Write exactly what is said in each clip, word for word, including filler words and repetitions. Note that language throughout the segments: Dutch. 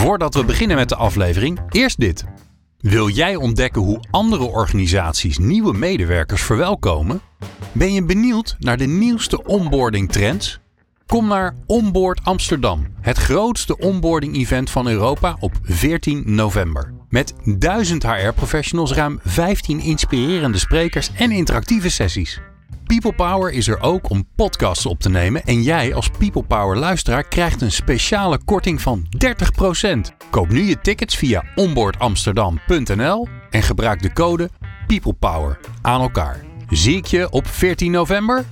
Voordat we beginnen met de aflevering, eerst dit. Wil jij ontdekken hoe andere organisaties nieuwe medewerkers verwelkomen? Ben je benieuwd naar de nieuwste onboarding trends? Kom naar Onboard Amsterdam, het grootste onboarding event van Europa op veertien november. Met duizend H R-professionals, ruim vijftien inspirerende sprekers en interactieve sessies. People Power is er ook om podcasts op te nemen en jij als People Power luisteraar krijgt een speciale korting van dertig procent. Koop nu je tickets via onboard amsterdam punt n l en gebruik de code People Power aan elkaar. Zie ik je op veertien november?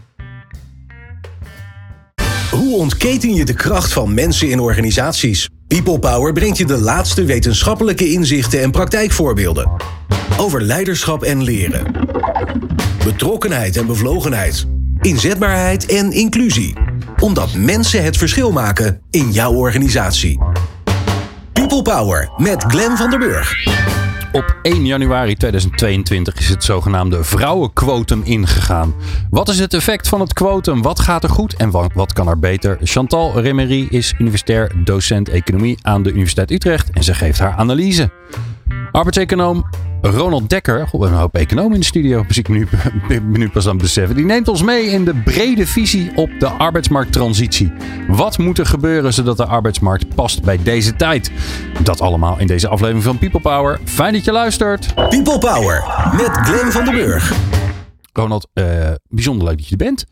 Hoe ontketen je de kracht van mensen in organisaties? People Power brengt je de laatste wetenschappelijke inzichten en praktijkvoorbeelden. Over leiderschap en leren. Betrokkenheid en bevlogenheid. Inzetbaarheid en inclusie. Omdat mensen het verschil maken in jouw organisatie. People Power met Glenn van der Burg. Op één januari tweeduizend tweeëntwintig is het zogenaamde vrouwenquotum ingegaan. Wat is het effect van het quotum? Wat gaat er goed en wat, wat kan er beter? Chantal Remery is universitair docent economie aan de Universiteit Utrecht en ze geeft haar analyse. Arbeidseconoom Ronald Dekker, oh, een hoop economen in de studio, dus ik ben nu, ben nu pas aan het beseffen. Die neemt ons mee in de brede visie op de arbeidsmarkttransitie. Wat moet er gebeuren zodat de arbeidsmarkt past bij deze tijd? Dat allemaal in deze aflevering van People Power. Fijn dat je luistert. People Power met Glenn van der Burg. Ronald, uh, bijzonder leuk dat je er bent.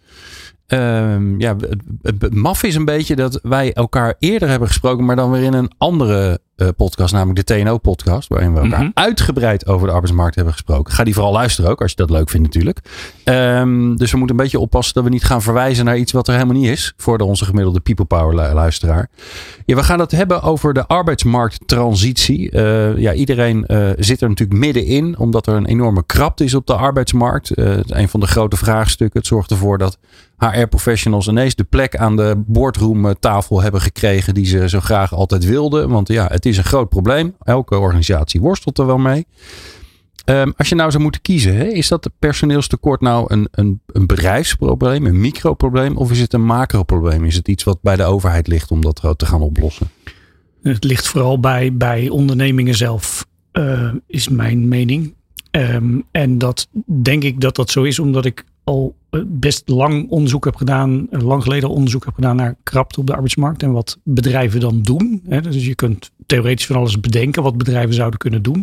Uh, ja, het, het maf is een beetje dat wij elkaar eerder hebben gesproken, maar dan weer in een andere uh, podcast, namelijk de T N O-podcast, waarin we elkaar mm-hmm. uitgebreid over de arbeidsmarkt hebben gesproken. Ga die vooral luisteren ook, als je dat leuk vindt natuurlijk. Um, dus we moeten een beetje oppassen dat we niet gaan verwijzen naar iets wat er helemaal niet is voor de onze gemiddelde People Power luisteraar. Ja, we gaan het hebben over de arbeidsmarkttransitie. Uh, ja, iedereen uh, zit er natuurlijk middenin, omdat er een enorme krapte is op de arbeidsmarkt. Uh, een van de grote vraagstukken. Het zorgt ervoor dat H R-professionals ineens de plek aan de boardroomtafel hebben gekregen die ze zo graag altijd wilden. Want ja, het is een groot probleem. Elke organisatie worstelt er wel mee. Um, als je nou zou moeten kiezen, hè, is dat personeelstekort nou een, een, een bedrijfsprobleem, een microprobleem of is het een macroprobleem? Is het iets wat bij de overheid ligt om dat te gaan oplossen? Het ligt vooral bij, bij ondernemingen zelf, uh, is mijn mening. Um, en dat denk ik dat dat zo is omdat ik al best lang onderzoek heb gedaan, lang geleden onderzoek heb gedaan naar krapte op de arbeidsmarkt en wat bedrijven dan doen. Dus je kunt theoretisch van alles bedenken wat bedrijven zouden kunnen doen.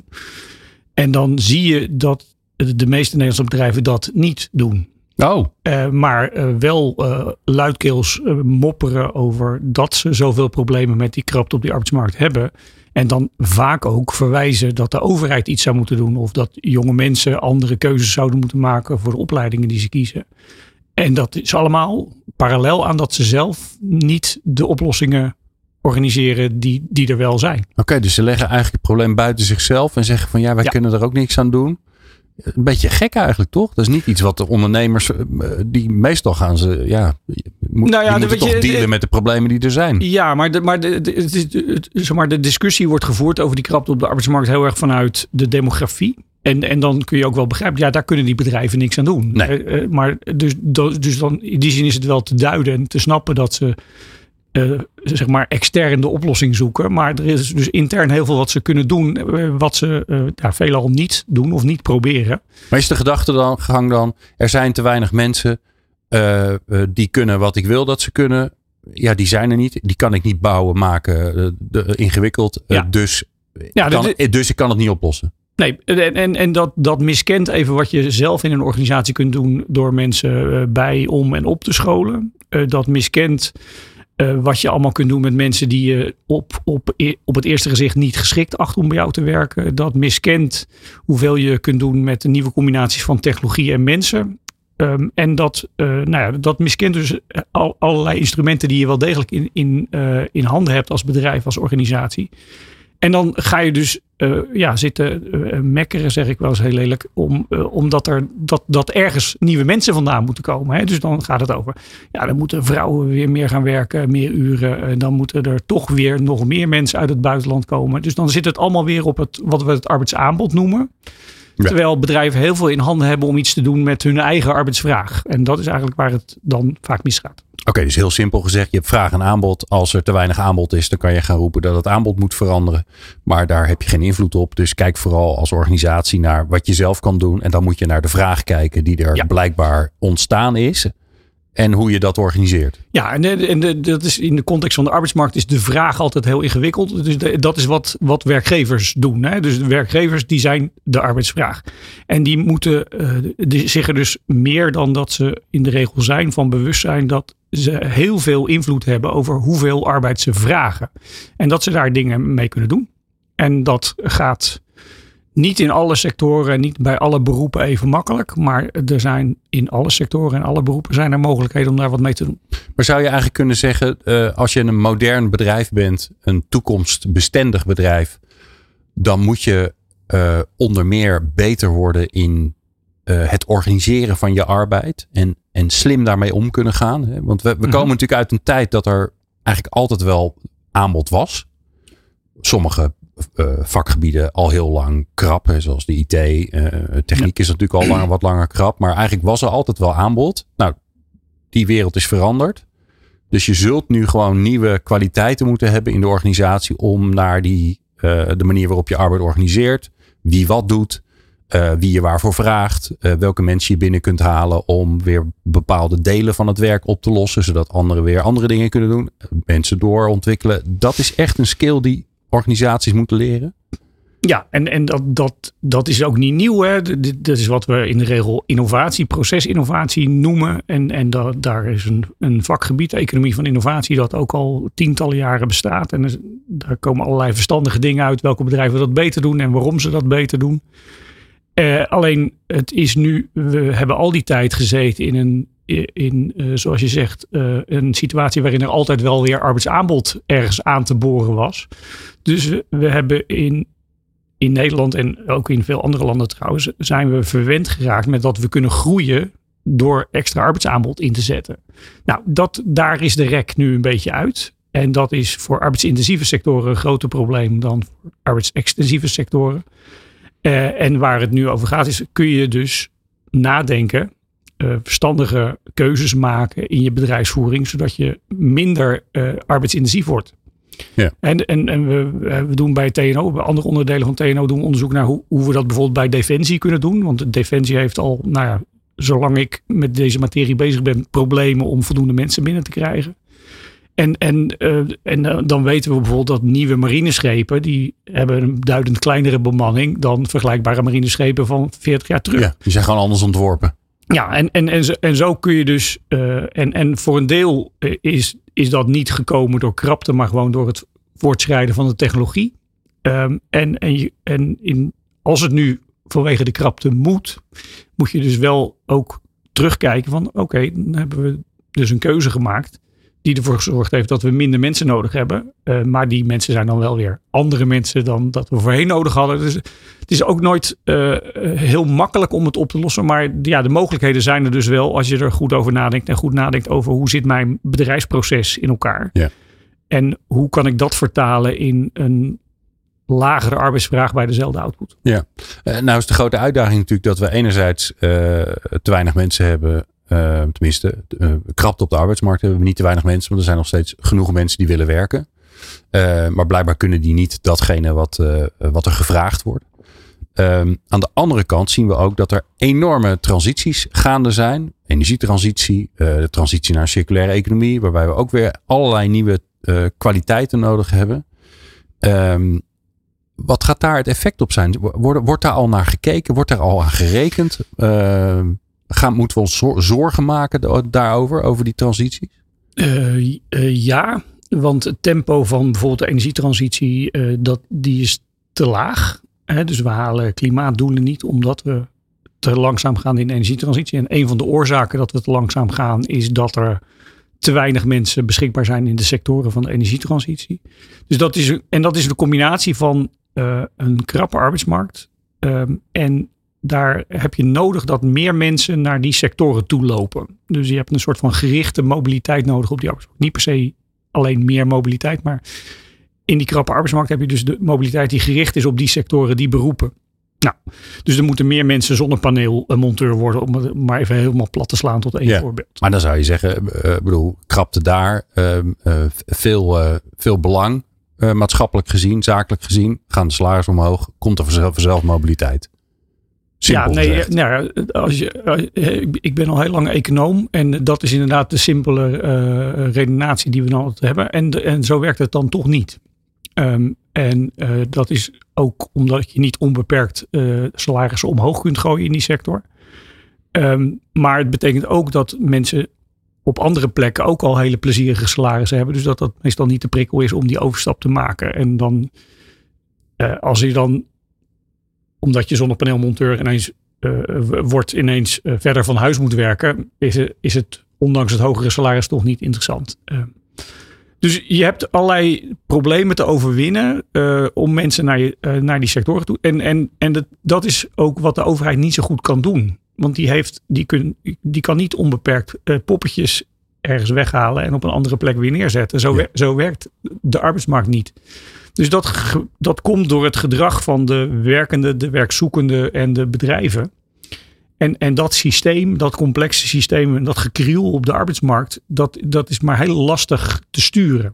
En dan zie je dat de meeste Nederlandse bedrijven dat niet doen. Oh. Uh, maar uh, wel uh, luidkeels uh, mopperen over dat ze zoveel problemen met die krapte op die arbeidsmarkt hebben. En dan vaak ook verwijzen dat de overheid iets zou moeten doen. Of dat jonge mensen andere keuzes zouden moeten maken voor de opleidingen die ze kiezen. En dat is allemaal parallel aan dat ze zelf niet de oplossingen organiseren die, die er wel zijn. Oké, okay, dus ze leggen eigenlijk het probleem buiten zichzelf en zeggen van ja, wij ja. kunnen er ook niks aan doen. Een beetje gek eigenlijk, toch? Dat is niet iets wat de ondernemers, die meestal gaan ze, ja, moet, nou ja, die moeten toch je, dealen de, met de problemen die er zijn. Ja, maar de, maar, de, de, de, de, zeg maar de discussie wordt gevoerd over die krapte op de arbeidsmarkt heel erg vanuit de demografie. En, en dan kun je ook wel begrijpen, ja, daar kunnen die bedrijven niks aan doen. Nee. Uh, maar dus, dus dan in die zin is het wel te duiden en te snappen dat ze Uh, zeg maar extern de oplossing zoeken. Maar er is dus intern heel veel wat ze kunnen doen. Uh, wat ze uh, ja, veelal niet doen of niet proberen. Maar is de gedachtegang dan, er zijn te weinig mensen uh, uh, die kunnen wat ik wil dat ze kunnen. Ja, die zijn er niet. Die kan ik niet bouwen, maken, uh, de, ingewikkeld. Uh, ja. dus, ja, kan, de, dus ik kan het niet oplossen. Nee, en, en, en dat, dat miskent even wat je zelf in een organisatie kunt doen door mensen uh, bij, om en op te scholen. Uh, dat miskent Uh, wat je allemaal kunt doen met mensen die je op, op, op het eerste gezicht niet geschikt acht om bij jou te werken. Dat miskent hoeveel je kunt doen met de nieuwe combinaties van technologie en mensen. Um, en dat, uh, nou ja, dat miskent dus al, allerlei instrumenten die je wel degelijk in, in, uh, in handen hebt als bedrijf, als organisatie. En dan ga je dus uh, ja, zitten uh, mekkeren, zeg ik wel eens heel lelijk, om, uh, omdat er dat, dat ergens nieuwe mensen vandaan moeten komen. Hè? Dus dan gaat het over, ja, dan moeten vrouwen weer meer gaan werken, meer uren. En dan moeten er toch weer nog meer mensen uit het buitenland komen. Dus dan zit het allemaal weer op het, wat we het arbeidsaanbod noemen. Ja. Terwijl bedrijven heel veel in handen hebben om iets te doen met hun eigen arbeidsvraag. En dat is eigenlijk waar het dan vaak misgaat. okay, dus heel simpel gezegd, je hebt vraag en aanbod. Als er te weinig aanbod is, dan kan je gaan roepen dat het aanbod moet veranderen. Maar daar heb je geen invloed op. Dus kijk vooral als organisatie naar wat je zelf kan doen. En dan moet je naar de vraag kijken die er ja. blijkbaar ontstaan is. En hoe je dat organiseert. Ja, en, de, en de, dat is in de context van de arbeidsmarkt is de vraag altijd heel ingewikkeld. Dus de, dat is wat, wat werkgevers doen. Hè? Dus de werkgevers die zijn de arbeidsvraag. En die moeten uh, die zich er dus meer dan dat ze in de regel zijn van bewust zijn dat ze heel veel invloed hebben over hoeveel arbeid ze vragen. En dat ze daar dingen mee kunnen doen. En dat gaat niet in alle sectoren, niet bij alle beroepen even makkelijk. Maar er zijn in alle sectoren en alle beroepen zijn er mogelijkheden om daar wat mee te doen. Maar zou je eigenlijk kunnen zeggen, uh, als je een modern bedrijf bent, een toekomstbestendig bedrijf, dan moet je uh, onder meer beter worden in uh, het organiseren van je arbeid. En, en slim daarmee om kunnen gaan. Hè? Want we, we komen mm-hmm. natuurlijk uit een tijd dat er eigenlijk altijd wel aanbod was. Sommige Uh, vakgebieden al heel lang krap. Hè, zoals de I T. Uh, techniek ja. is natuurlijk al lang, wat langer krap. Maar eigenlijk was er altijd wel aanbod. Nou, die wereld is veranderd. Dus je zult nu gewoon nieuwe kwaliteiten moeten hebben in de organisatie. Om naar die, uh, de manier waarop je arbeid organiseert. Wie wat doet. Uh, wie je waarvoor vraagt. Uh, welke mensen je binnen kunt halen. Om weer bepaalde delen van het werk op te lossen. Zodat anderen weer andere dingen kunnen doen. Mensen doorontwikkelen. Dat is echt een skill die organisaties moeten leren? Ja, en, en dat, dat, dat is ook niet nieuw. Hè. Dat is wat we in de regel innovatie, procesinnovatie noemen. En, en da, daar is een, een vakgebied, economie van innovatie, dat ook al tientallen jaren bestaat. En er, daar komen allerlei verstandige dingen uit. Welke bedrijven dat beter doen en waarom ze dat beter doen. Uh, alleen het is nu, we hebben al die tijd gezeten in een, in, uh, zoals je zegt, uh, een situatie waarin er altijd wel weer arbeidsaanbod ergens aan te boren was. Dus we, we hebben in, in Nederland en ook in veel andere landen trouwens, zijn we verwend geraakt met dat we kunnen groeien door extra arbeidsaanbod in te zetten. Nou, dat, daar is de rek nu een beetje uit. En dat is voor arbeidsintensieve sectoren een groter probleem dan voor arbeidsextensieve sectoren. Uh, en waar het nu over gaat is, kun je dus nadenken, uh, verstandige keuzes maken in je bedrijfsvoering, zodat je minder uh, arbeidsintensief wordt. Ja. En, en, en we, we doen bij T N O, bij andere onderdelen van T N O doen we onderzoek naar hoe, hoe we dat bijvoorbeeld bij Defensie kunnen doen. Want Defensie heeft al, nou ja, zolang ik met deze materie bezig ben, problemen om voldoende mensen binnen te krijgen. En, en, uh, en uh, dan weten we bijvoorbeeld dat nieuwe marineschepen, die hebben een duidend kleinere bemanning dan vergelijkbare marineschepen van veertig jaar terug. Ja, die zijn gewoon anders ontworpen. Ja, en, en, en, zo, en zo kun je dus, uh, en, en voor een deel is, is dat niet gekomen door krapte, maar gewoon door het voortschrijden van de technologie. Um, en en, je, en in, als het nu vanwege de krapte moet, moet je dus wel ook terugkijken van oké, okay, dan hebben we dus een keuze gemaakt die ervoor gezorgd heeft dat we minder mensen nodig hebben. Uh, maar die mensen zijn dan wel weer andere mensen dan dat we voorheen nodig hadden. Dus het is ook nooit uh, heel makkelijk om het op te lossen. Maar ja, de mogelijkheden zijn er dus wel als je er goed over nadenkt. En goed nadenkt over hoe zit mijn bedrijfsproces in elkaar. Ja. En hoe kan ik dat vertalen in een lagere arbeidsvraag bij dezelfde output. Ja, uh, nou is de grote uitdaging natuurlijk dat we enerzijds uh, te weinig mensen hebben. Uh, tenminste, uh, krapte op de arbeidsmarkt hebben we niet te weinig mensen. Want er zijn nog steeds genoeg mensen die willen werken. Uh, maar blijkbaar kunnen die niet datgene wat, uh, wat er gevraagd wordt. Um, aan de andere kant zien we ook dat er enorme transities gaande zijn. Energietransitie, uh, de transitie naar een circulaire economie. Waarbij we ook weer allerlei nieuwe uh, kwaliteiten nodig hebben. Um, wat gaat daar het effect op zijn? Wordt, wordt daar al naar gekeken? Wordt daar al aan gerekend? Uh, Gaan, moeten we ons zorgen maken daarover, over die transities? Uh, uh, ja, want het tempo van bijvoorbeeld de energietransitie, uh, dat, die is te laag. Hè? Dus we halen klimaatdoelen niet omdat we te langzaam gaan in de energietransitie. En een van de oorzaken dat we te langzaam gaan is dat er te weinig mensen beschikbaar zijn in de sectoren van de energietransitie. Dus dat is, en dat is de combinatie van uh, een krappe arbeidsmarkt um, en daar heb je nodig dat meer mensen naar die sectoren toe lopen. Dus je hebt een soort van gerichte mobiliteit nodig op die arbeidsmarkt. Niet per se alleen meer mobiliteit, maar in die krappe arbeidsmarkt heb je dus de mobiliteit die gericht is op die sectoren, die beroepen. Nou, dus er moeten meer mensen zonnepaneelmonteur worden, om het maar even helemaal plat te slaan tot één ja, voorbeeld. Maar dan zou je zeggen, uh, bedoel, krapte daar uh, uh, veel, uh, veel belang, uh, maatschappelijk gezien, zakelijk gezien, gaan de salarissen omhoog, komt er vanzelf, vanzelf mobiliteit. Simpel ja, nee, gezegd. nou, als je, ik ben al heel lang econoom en dat is inderdaad de simpele uh, redenatie die we dan altijd hebben. En, de, en zo werkt het dan toch niet. Um, en uh, dat is ook omdat je niet onbeperkt uh, salarissen omhoog kunt gooien in die sector. Um, maar het betekent ook dat mensen op andere plekken ook al hele plezierige salarissen hebben. Dus dat dat meestal niet de prikkel is om die overstap te maken. En dan, uh, als je dan, omdat je zonnepaneelmonteur ineens uh, wordt, ineens uh, verder van huis moet werken, is het, is het ondanks het hogere salaris toch niet interessant. Uh, Dus je hebt allerlei problemen te overwinnen uh, om mensen naar, je, uh, naar die sectoren toe. En, en, en dat, dat is ook wat de overheid niet zo goed kan doen. Want die, heeft, die, kun, die kan niet onbeperkt uh, poppetjes ergens weghalen en op een andere plek weer neerzetten. Zo, ja. zo werkt de arbeidsmarkt niet. Dus dat, dat komt door het gedrag van de werkende, de werkzoekende en de bedrijven. En, en dat systeem, dat complexe systeem en dat gekriel op de arbeidsmarkt, dat, dat is maar heel lastig te sturen.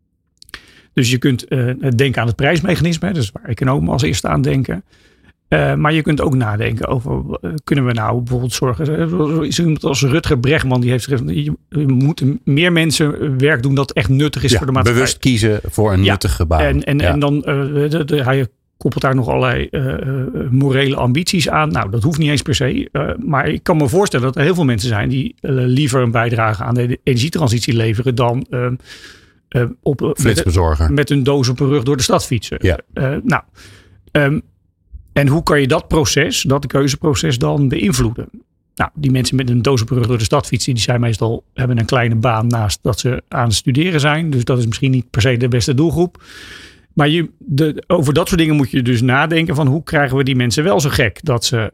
Dus je kunt uh, denken aan het prijsmechanisme, dat is waar economen als eerste aan denken. Uh, maar je kunt ook nadenken over, uh, kunnen we nou bijvoorbeeld zorgen, is iemand als Rutger Bregman, die heeft gezegd, je, je moet meer mensen werk doen dat echt nuttig is ja, voor de maatschappij. Bewust kiezen voor een ja, nuttige baan. En, en, ja. en dan, uh, de, de, hij koppelt daar nog allerlei uh, morele ambities aan. Nou, dat hoeft niet eens per se. Uh, maar ik kan me voorstellen dat er heel veel mensen zijn die uh, liever een bijdrage aan de energietransitie leveren dan uh, uh, op, uh, met, met hun doos op hun rug door de stad fietsen. Ja. Uh, nou, um, en hoe kan je dat proces, dat keuzeproces dan beïnvloeden? Nou, die mensen met een doos op hun rug door de stad fietsen, die zijn meestal, hebben een kleine baan naast dat ze aan het studeren zijn. Dus dat is misschien niet per se de beste doelgroep. Maar je, de, over dat soort dingen moet je dus nadenken van hoe krijgen we die mensen wel zo gek dat ze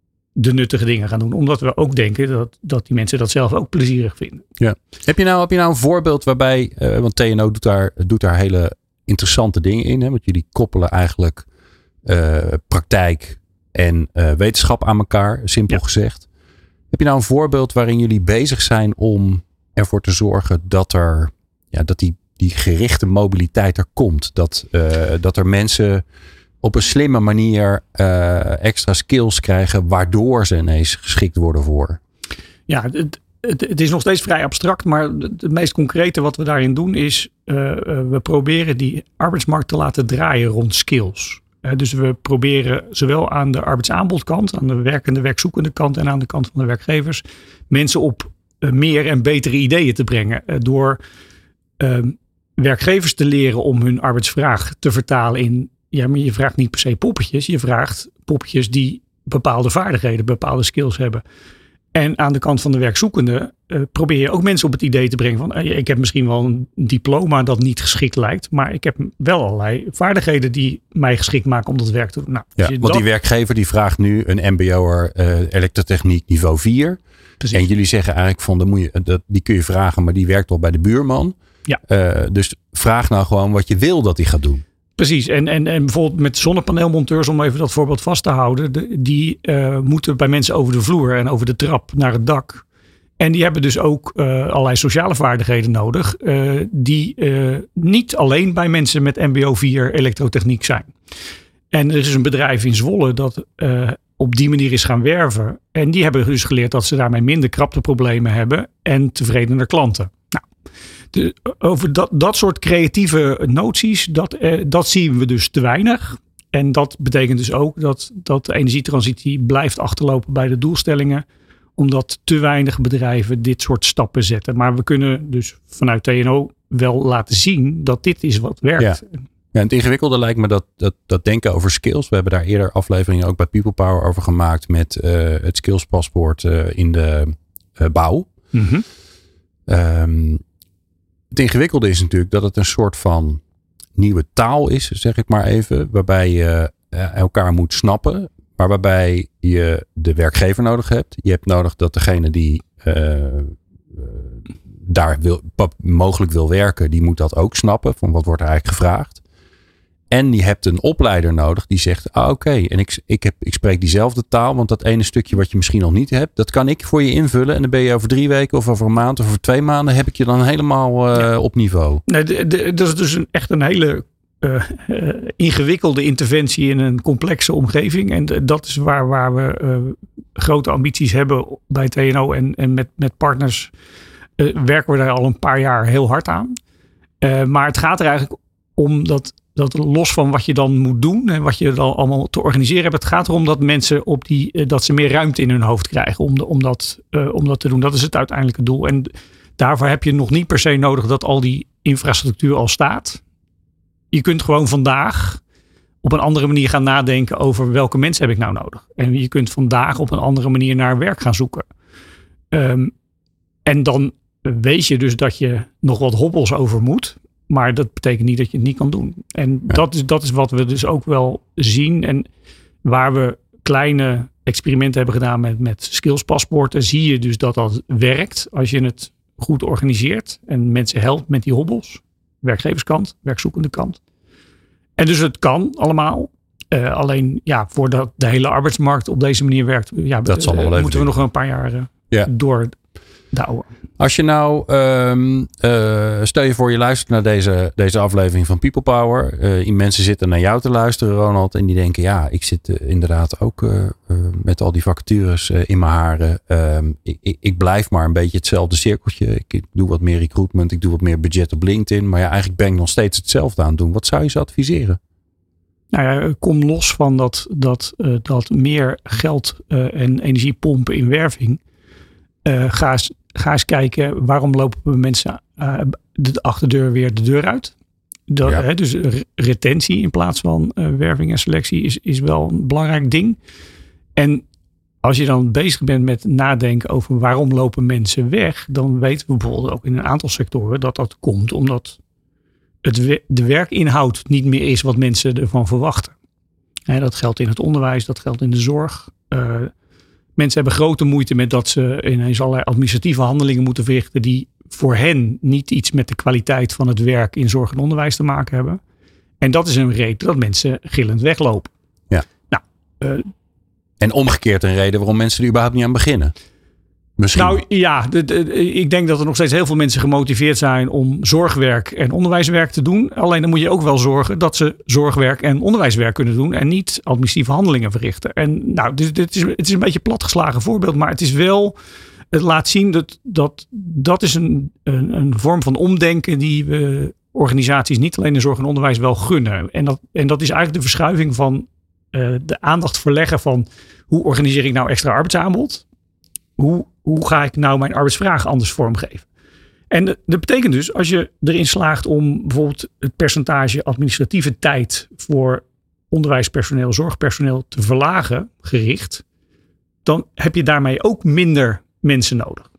de nuttige dingen gaan doen. Omdat we ook denken dat, dat die mensen dat zelf ook plezierig vinden. Ja. Heb je nou, heb je nou een voorbeeld waarbij, uh, want T N O doet daar, doet daar hele interessante dingen in. Hè? Want jullie koppelen eigenlijk uh, praktijk en uh, wetenschap aan elkaar, simpel ja. gezegd. Heb je nou een voorbeeld waarin jullie bezig zijn om ervoor te zorgen dat er, ja, dat die die gerichte mobiliteit er komt. Dat, uh, dat er mensen op een slimme manier uh, extra skills krijgen, waardoor ze ineens geschikt worden voor. Ja, het, het, het is nog steeds vrij abstract, maar het meest concrete wat we daarin doen is, uh, we proberen die arbeidsmarkt te laten draaien rond skills. Uh, dus we proberen zowel aan de arbeidsaanbodkant, aan de werkende, werkzoekende kant en aan de kant van de werkgevers, mensen op uh, meer en betere ideeën te brengen. Uh, door uh, werkgevers te leren om hun arbeidsvraag te vertalen in, ja, maar je vraagt niet per se poppetjes. Je vraagt poppetjes die bepaalde vaardigheden, bepaalde skills hebben. En aan de kant van de werkzoekende uh, probeer je ook mensen op het idee te brengen van, uh, ik heb misschien wel een diploma dat niet geschikt lijkt, maar ik heb wel allerlei vaardigheden die mij geschikt maken om dat werk te doen. Nou, ja, want dat, die werkgever die vraagt nu een mbo'er uh, elektrotechniek niveau vier. Precies. En jullie zeggen eigenlijk van, dan moet je, dat, die kun je vragen, maar die werkt al bij de buurman. Ja. Uh, dus vraag nou gewoon wat je wil dat hij gaat doen. Precies. En, en, en bijvoorbeeld met zonnepaneelmonteurs, om even dat voorbeeld vast te houden. De, die uh, moeten bij mensen over de vloer en over de trap naar het dak. En die hebben dus ook uh, allerlei sociale vaardigheden nodig. Uh, die uh, niet alleen bij mensen met mbo vier elektrotechniek zijn. En er is een bedrijf in Zwolle dat uh, op die manier is gaan werven. En die hebben dus geleerd dat ze daarmee minder krapteproblemen hebben en tevredener klanten. Nou, de, over dat, dat soort creatieve noties, dat, eh, dat zien we dus te weinig. En dat betekent dus ook dat, dat de energietransitie blijft achterlopen bij de doelstellingen. Omdat te weinig bedrijven dit soort stappen zetten. Maar we kunnen dus vanuit T N O wel laten zien dat dit is wat werkt. Ja. Ja, en het ingewikkelde lijkt me dat, dat, dat denken over skills. We hebben daar eerder afleveringen ook bij People Power over gemaakt met uh, het skillspaspoort uh, in de uh, bouw. Mm-hmm. Um, het ingewikkelde is natuurlijk dat het een soort van nieuwe taal is, zeg ik maar even. Waarbij je uh, elkaar moet snappen. Maar waarbij je de werkgever nodig hebt. Je hebt nodig dat degene die uh, uh, daar wil, mogelijk wil werken, die moet dat ook snappen. Van wat wordt er eigenlijk gevraagd. En je hebt een opleider nodig die zegt, ah, oké, okay, en ik, ik, heb, ik spreek diezelfde taal, want dat ene stukje wat je misschien nog niet hebt, dat kan ik voor je invullen. En dan ben je over drie weken of over een maand of over twee maanden, heb ik je dan helemaal uh, ja. op niveau. Nee, de, de, dat is dus een, echt een hele uh, uh, ingewikkelde interventie in een complexe omgeving. En de, dat is waar, waar we uh, grote ambities hebben bij T N O. En, en met, met partners uh, werken we daar al een paar jaar heel hard aan. Uh, maar het gaat er eigenlijk om dat... Dat los van wat je dan moet doen en wat je dan allemaal te organiseren hebt. Het gaat erom dat mensen op die, dat ze meer ruimte in hun hoofd krijgen om, de, om, dat, uh, om dat te doen. Dat is het uiteindelijke doel. En daarvoor heb je nog niet per se nodig dat al die infrastructuur al staat. Je kunt gewoon vandaag op een andere manier gaan nadenken over welke mensen heb ik nou nodig. En je kunt vandaag op een andere manier naar werk gaan zoeken. Um, en dan weet je dus dat je nog wat hobbels over moet. Maar dat betekent niet dat je het niet kan doen. En ja. dat, is, dat is wat we dus ook wel zien. En waar we kleine experimenten hebben gedaan met, met skillspaspoorten, zie je dus dat dat werkt als je het goed organiseert. En mensen helpt met die hobbels. Werkgeverskant, werkzoekende kant. En dus het kan allemaal. Uh, alleen ja, voordat de hele arbeidsmarkt op deze manier werkt, ja, dat zal uh, wel moeten we nog een paar jaar uh, ja. door douwen. Als je nou, um, uh, stel je voor je luistert naar deze, deze aflevering van People Power. Uh, mensen zitten naar jou te luisteren, Ronald. En die denken, ja, ik zit uh, inderdaad ook uh, uh, met al die vacatures uh, in mijn haren. Uh, ik, ik, ik blijf maar een beetje hetzelfde cirkeltje. Ik, ik doe wat meer recruitment, ik doe wat meer budget op LinkedIn. Maar ja, eigenlijk ben ik nog steeds hetzelfde aan het doen. Wat zou je ze adviseren? Nou ja, kom los van dat, dat, uh, dat meer geld uh, en energie pompen in werving. Uh, ga, eens, ga eens kijken, waarom lopen mensen uh, de achterdeur weer de deur uit? Dat, ja. hè, dus re- retentie in plaats van uh, werving en selectie is, is wel een belangrijk ding. En als je dan bezig bent met nadenken over waarom lopen mensen weg, dan weten we bijvoorbeeld ook in een aantal sectoren dat dat komt omdat het, de werkinhoud niet meer is wat mensen ervan verwachten. Hè, dat geldt in het onderwijs, dat geldt in de zorg. Uh, Mensen hebben grote moeite met dat ze ineens allerlei administratieve handelingen moeten verrichten die voor hen niet iets met de kwaliteit van het werk in zorg en onderwijs te maken hebben. En dat is een reden dat mensen gillend weglopen. Ja. Nou, uh, en omgekeerd een reden waarom mensen er überhaupt niet aan beginnen. Misschien. Nou ja, de, de, ik denk dat er nog steeds heel veel mensen gemotiveerd zijn om zorgwerk en onderwijswerk te doen. Alleen dan moet je ook wel zorgen dat ze zorgwerk en onderwijswerk kunnen doen en niet administratieve handelingen verrichten. En nou, dit, dit is, het is een beetje een platgeslagen voorbeeld, maar het is wel, het laat zien dat dat, dat is een, een, een vorm van omdenken die we organisaties niet alleen in zorg en onderwijs wel gunnen. En dat, en dat is eigenlijk de verschuiving van uh, de aandacht verleggen van hoe organiseer ik nou extra arbeidsaanbod? Hoe, hoe ga ik nou mijn arbeidsvraag anders vormgeven? En dat betekent dus, als je erin slaagt om bijvoorbeeld het percentage administratieve tijd voor onderwijspersoneel, zorgpersoneel te verlagen, gericht, dan heb je daarmee ook minder mensen nodig.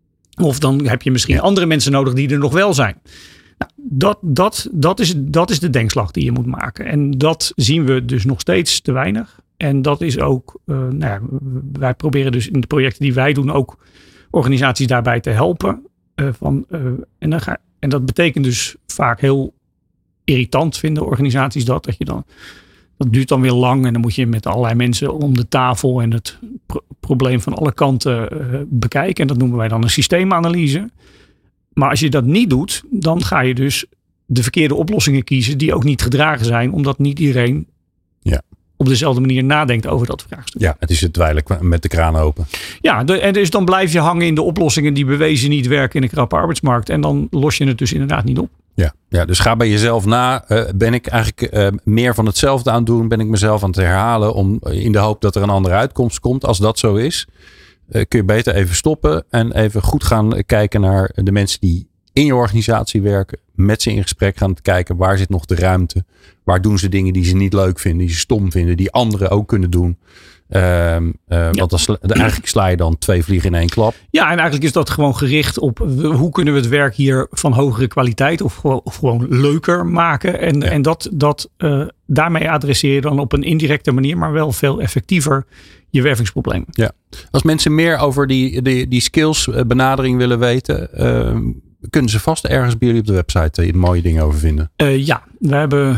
Of dan heb je misschien ja. andere mensen nodig die er nog wel zijn. Nou, dat, dat, dat, is, dat is de denkslag die je moet maken. En dat zien we dus nog steeds te weinig. En dat is ook, uh, nou ja, wij proberen dus in de projecten die wij doen ook organisaties daarbij te helpen. Uh, van, uh, en, dan ga, en dat betekent dus vaak heel irritant vinden organisaties dat. Dat, je dan, dat duurt dan weer lang en dan moet je met allerlei mensen om de tafel en het pro- probleem van alle kanten uh, bekijken. En dat noemen wij dan een systeemanalyse. Maar als je dat niet doet, dan ga je dus de verkeerde oplossingen kiezen die ook niet gedragen zijn, omdat niet iedereen ja. op dezelfde manier nadenkt over dat vraagstuk. Ja, het is het dweilen met de kraan open. Ja, de, en dus dan blijf je hangen in de oplossingen die bewezen niet werken in een krappe arbeidsmarkt. En dan los je het dus inderdaad niet op. Ja, ja dus ga bij jezelf na. Uh, ben ik eigenlijk uh, meer van hetzelfde aan het doen? Ben ik mezelf aan het herhalen om in de hoop dat er een andere uitkomst komt? Als dat zo is, uh, kun je beter even stoppen en even goed gaan kijken naar de mensen die in je organisatie werken, met ze in gesprek gaan te kijken waar zit nog de ruimte, waar doen ze dingen die ze niet leuk vinden, die ze stom vinden, die anderen ook kunnen doen. Uh, uh, ja. Want dan sla, eigenlijk sla je dan twee vliegen in één klap. Ja, en eigenlijk is dat gewoon gericht op hoe kunnen we het werk hier van hogere kwaliteit of, of gewoon leuker maken. En, ja. en dat, dat uh, daarmee adresseer je dan op een indirecte manier, maar wel veel effectiever je wervingsprobleem. Ja. Als mensen meer over die, die, die skills benadering willen weten, uh, kunnen ze vast ergens bij jullie op de website uh, mooie dingen over vinden? Uh, ja, we hebben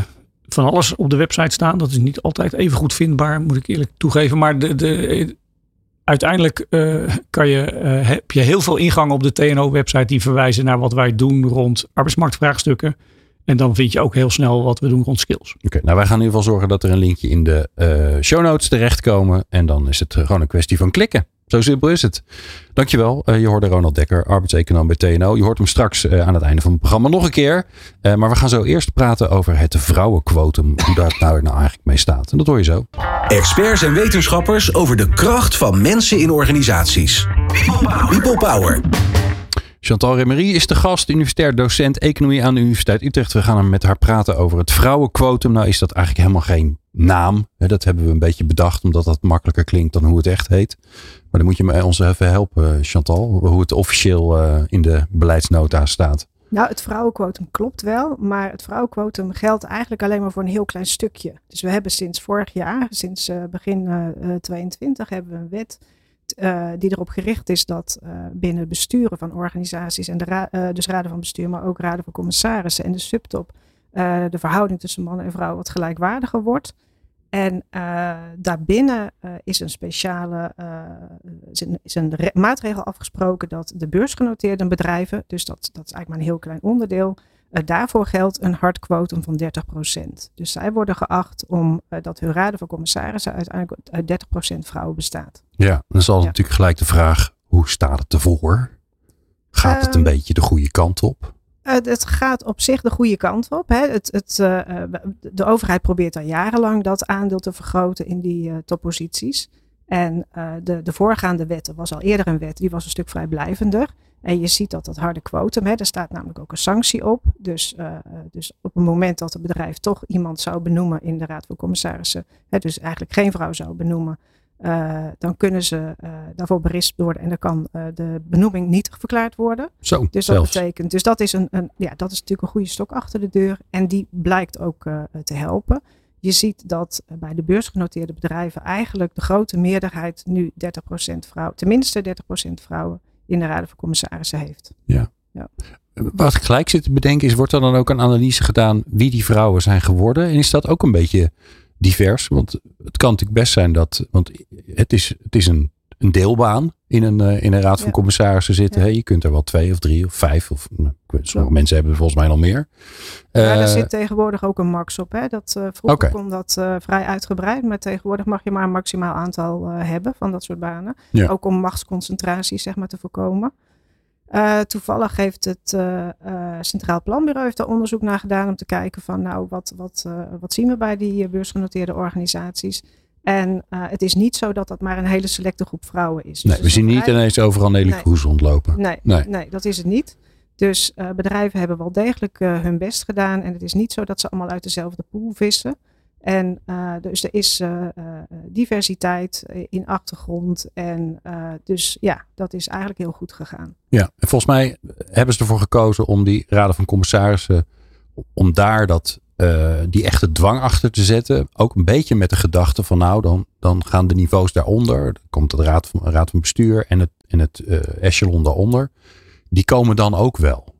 van alles op de website staan. Dat is niet altijd even goed vindbaar, moet ik eerlijk toegeven. Maar de, de, uiteindelijk uh, kan je, uh, heb je heel veel ingangen op de T N O-website die verwijzen naar wat wij doen rond arbeidsmarktvraagstukken. En dan vind je ook heel snel wat we doen rond skills. Oké, okay, nou wij gaan in ieder geval zorgen dat er een linkje in de uh, show notes terechtkomen. En dan is het gewoon een kwestie van klikken. Zo simpel is het. Dankjewel. Uh, je hoorde Ronald Dekker, arbeidseconoom bij T N O. Je hoort hem straks uh, aan het einde van het programma nog een keer. Uh, maar we gaan zo eerst praten over het vrouwenquotum. Hoe daar nou, nou eigenlijk mee staat. En dat hoor je zo. Experts en wetenschappers over de kracht van mensen in organisaties. People Power. People Power. Chantal Remery is de gast, universitair docent economie aan de Universiteit Utrecht. We gaan hem met haar praten over het vrouwenquotum. Nou is dat eigenlijk helemaal geen naam. Dat hebben we een beetje bedacht, omdat dat makkelijker klinkt dan hoe het echt heet. Maar dan moet je ons even helpen, Chantal, hoe het officieel in de beleidsnota staat. Nou, het vrouwenquotum klopt wel, maar het vrouwenquotum geldt eigenlijk alleen maar voor een heel klein stukje. Dus we hebben sinds vorig jaar, sinds uh, begin uh, tweeëntwintig, hebben we een wet uh, die erop gericht is dat uh, binnen besturen van organisaties en de ra- uh, dus raden van bestuur, maar ook raden van commissarissen en de subtop, uh, de verhouding tussen mannen en vrouwen wat gelijkwaardiger wordt. En uh, daarbinnen uh, is een speciale uh, is een, is een re- maatregel afgesproken dat de beursgenoteerde bedrijven, dus dat, dat is eigenlijk maar een heel klein onderdeel, uh, daarvoor geldt een hard quotum van dertig procent. Dus zij worden geacht om uh, dat hun raden van commissarissen uiteindelijk uit dertig procent vrouwen bestaat. Ja, dan is altijd ja. natuurlijk gelijk de vraag, hoe staat het ervoor? Gaat um, het een beetje de goede kant op? Uh, het gaat op zich de goede kant op. Hè. Het, het, uh, de overheid probeert al jarenlang dat aandeel te vergroten in die uh, topposities. En uh, de, de voorgaande wet, er was al eerder een wet, die was een stuk vrijblijvender. En je ziet dat dat harde quotum, hè, daar staat namelijk ook een sanctie op. Dus, uh, dus op het moment dat het bedrijf toch iemand zou benoemen in de raad van commissarissen, hè, dus eigenlijk geen vrouw zou benoemen, Uh, dan kunnen ze uh, daarvoor berispt worden en dan kan uh, de benoeming nietig verklaard worden. Zo, dus dat zelfs. betekent, dus dat is een, een, ja, dat is natuurlijk een goede stok achter de deur en die blijkt ook uh, te helpen. Je ziet dat uh, bij de beursgenoteerde bedrijven eigenlijk de grote meerderheid nu dertig procent vrouwen, tenminste dertig procent vrouwen in de raden van commissarissen heeft. Ja. Ja. Wat ik gelijk zit te bedenken is, wordt er dan ook een analyse gedaan wie die vrouwen zijn geworden? En is dat ook een beetje divers? Want het kan natuurlijk best zijn dat, want het is, het is een, een deelbaan in een, uh, in een raad van ja. commissarissen zitten. Ja. Hey, je kunt er wel twee of drie of vijf of sommige ja. mensen hebben er volgens mij nog meer. Ja, uh, er zit tegenwoordig ook een max op. Hè? Dat, uh, vroeger okay. kon dat uh, vrij uitgebreid, maar tegenwoordig mag je maar een maximaal aantal uh, hebben van dat soort banen. Ja. Ook om machtsconcentraties zeg maar te voorkomen. Uh, toevallig heeft het uh, uh, Centraal Planbureau heeft er onderzoek naar gedaan om te kijken van nou wat, wat, uh, wat zien we bij die uh, beursgenoteerde organisaties. En uh, het is niet zo dat dat maar een hele selecte groep vrouwen is. Nee, dus we zien niet ineens overal Nelly nee. Kroes rondlopen. Nee, nee. nee, dat is het niet. Dus uh, bedrijven hebben wel degelijk uh, hun best gedaan en het is niet zo dat ze allemaal uit dezelfde pool vissen. En uh, dus er is uh, uh, diversiteit in achtergrond. En uh, dus ja, dat is eigenlijk heel goed gegaan. Ja, en volgens mij hebben ze ervoor gekozen om die raden van commissarissen, om daar dat, uh, die echte dwang achter te zetten. Ook een beetje met de gedachte van nou, dan, dan gaan de niveaus daaronder. Dan komt de raad van, raad van bestuur en het, en het uh, echelon daaronder. Die komen dan ook wel.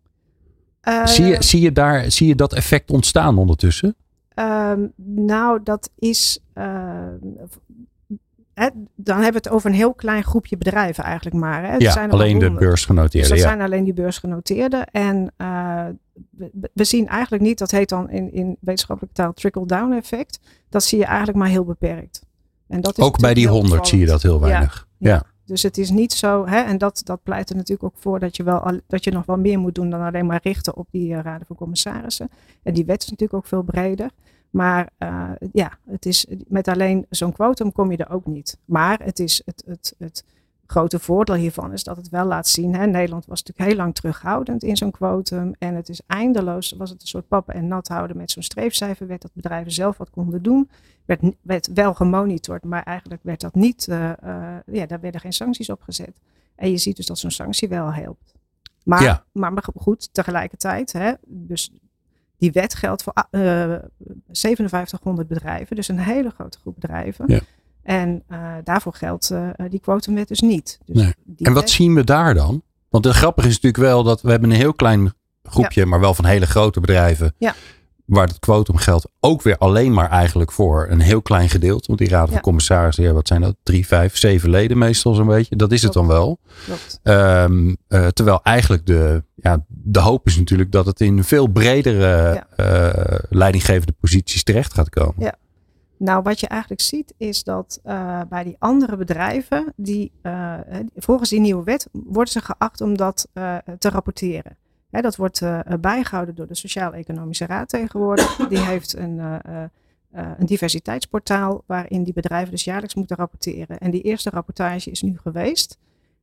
Uh, zie, je, zie, je daar, zie je dat effect ontstaan ondertussen? Um, nou, dat is. Uh, hè, dan hebben we het over een heel klein groepje bedrijven eigenlijk maar. Hè. Ja, zijn alleen de beursgenoteerden. Dus dat ja. zijn alleen die beursgenoteerden. En uh, we, we zien eigenlijk niet, dat heet dan in, in wetenschappelijke taal trickle-down effect. Dat zie je eigenlijk maar heel beperkt. En dat is ook bij die honderd zie je dat heel weinig. Ja. ja. ja. Dus het is niet zo, hè, en dat, dat pleit er natuurlijk ook voor dat je, wel, dat je nog wel meer moet doen dan alleen maar richten op die uh, raden van commissarissen. En die wet is natuurlijk ook veel breder. Maar uh, ja, het is, met alleen zo'n quotum kom je er ook niet. Maar het, is het, het, het grote voordeel hiervan is dat het wel laat zien. Hè, Nederland was natuurlijk heel lang terughoudend in zo'n quotum. En het is eindeloos, was het een soort pappen en nat houden met zo'n streefcijferwet. Dat bedrijven zelf wat konden doen. Werd, werd wel gemonitord, maar eigenlijk werd dat niet, uh, uh, ja, daar werden geen sancties op gezet. En je ziet dus dat zo'n sanctie wel helpt. Maar, ja. maar, maar goed, tegelijkertijd, hè, dus die wet geldt voor uh, zevenenvijftighonderd bedrijven, dus een hele grote groep bedrijven. Ja. En uh, daarvoor geldt uh, die quotumwet dus niet. Dus nee. En wat wet... zien we daar dan? Want het grappige is natuurlijk wel dat we hebben een heel klein groepje, ja. maar wel van hele grote bedrijven. Ja. waar het quotum geldt ook weer alleen maar eigenlijk voor een heel klein gedeelte. Want die raad van Ja. commissarissen, ja, wat zijn dat? Drie, vijf, zeven leden meestal zo'n beetje. Dat is het dan wel. Klopt. Um, uh, terwijl eigenlijk de, ja, de hoop is natuurlijk dat het in veel bredere ja. uh, leidinggevende posities terecht gaat komen. Ja. Nou, wat je eigenlijk ziet is dat uh, bij die andere bedrijven, die uh, volgens die nieuwe wet worden ze geacht om dat uh, te rapporteren. Hè, dat wordt uh, bijgehouden door de Sociaal-Economische Raad tegenwoordig. Die heeft een, uh, uh, een diversiteitsportaal waarin die bedrijven dus jaarlijks moeten rapporteren. En die eerste rapportage is nu geweest.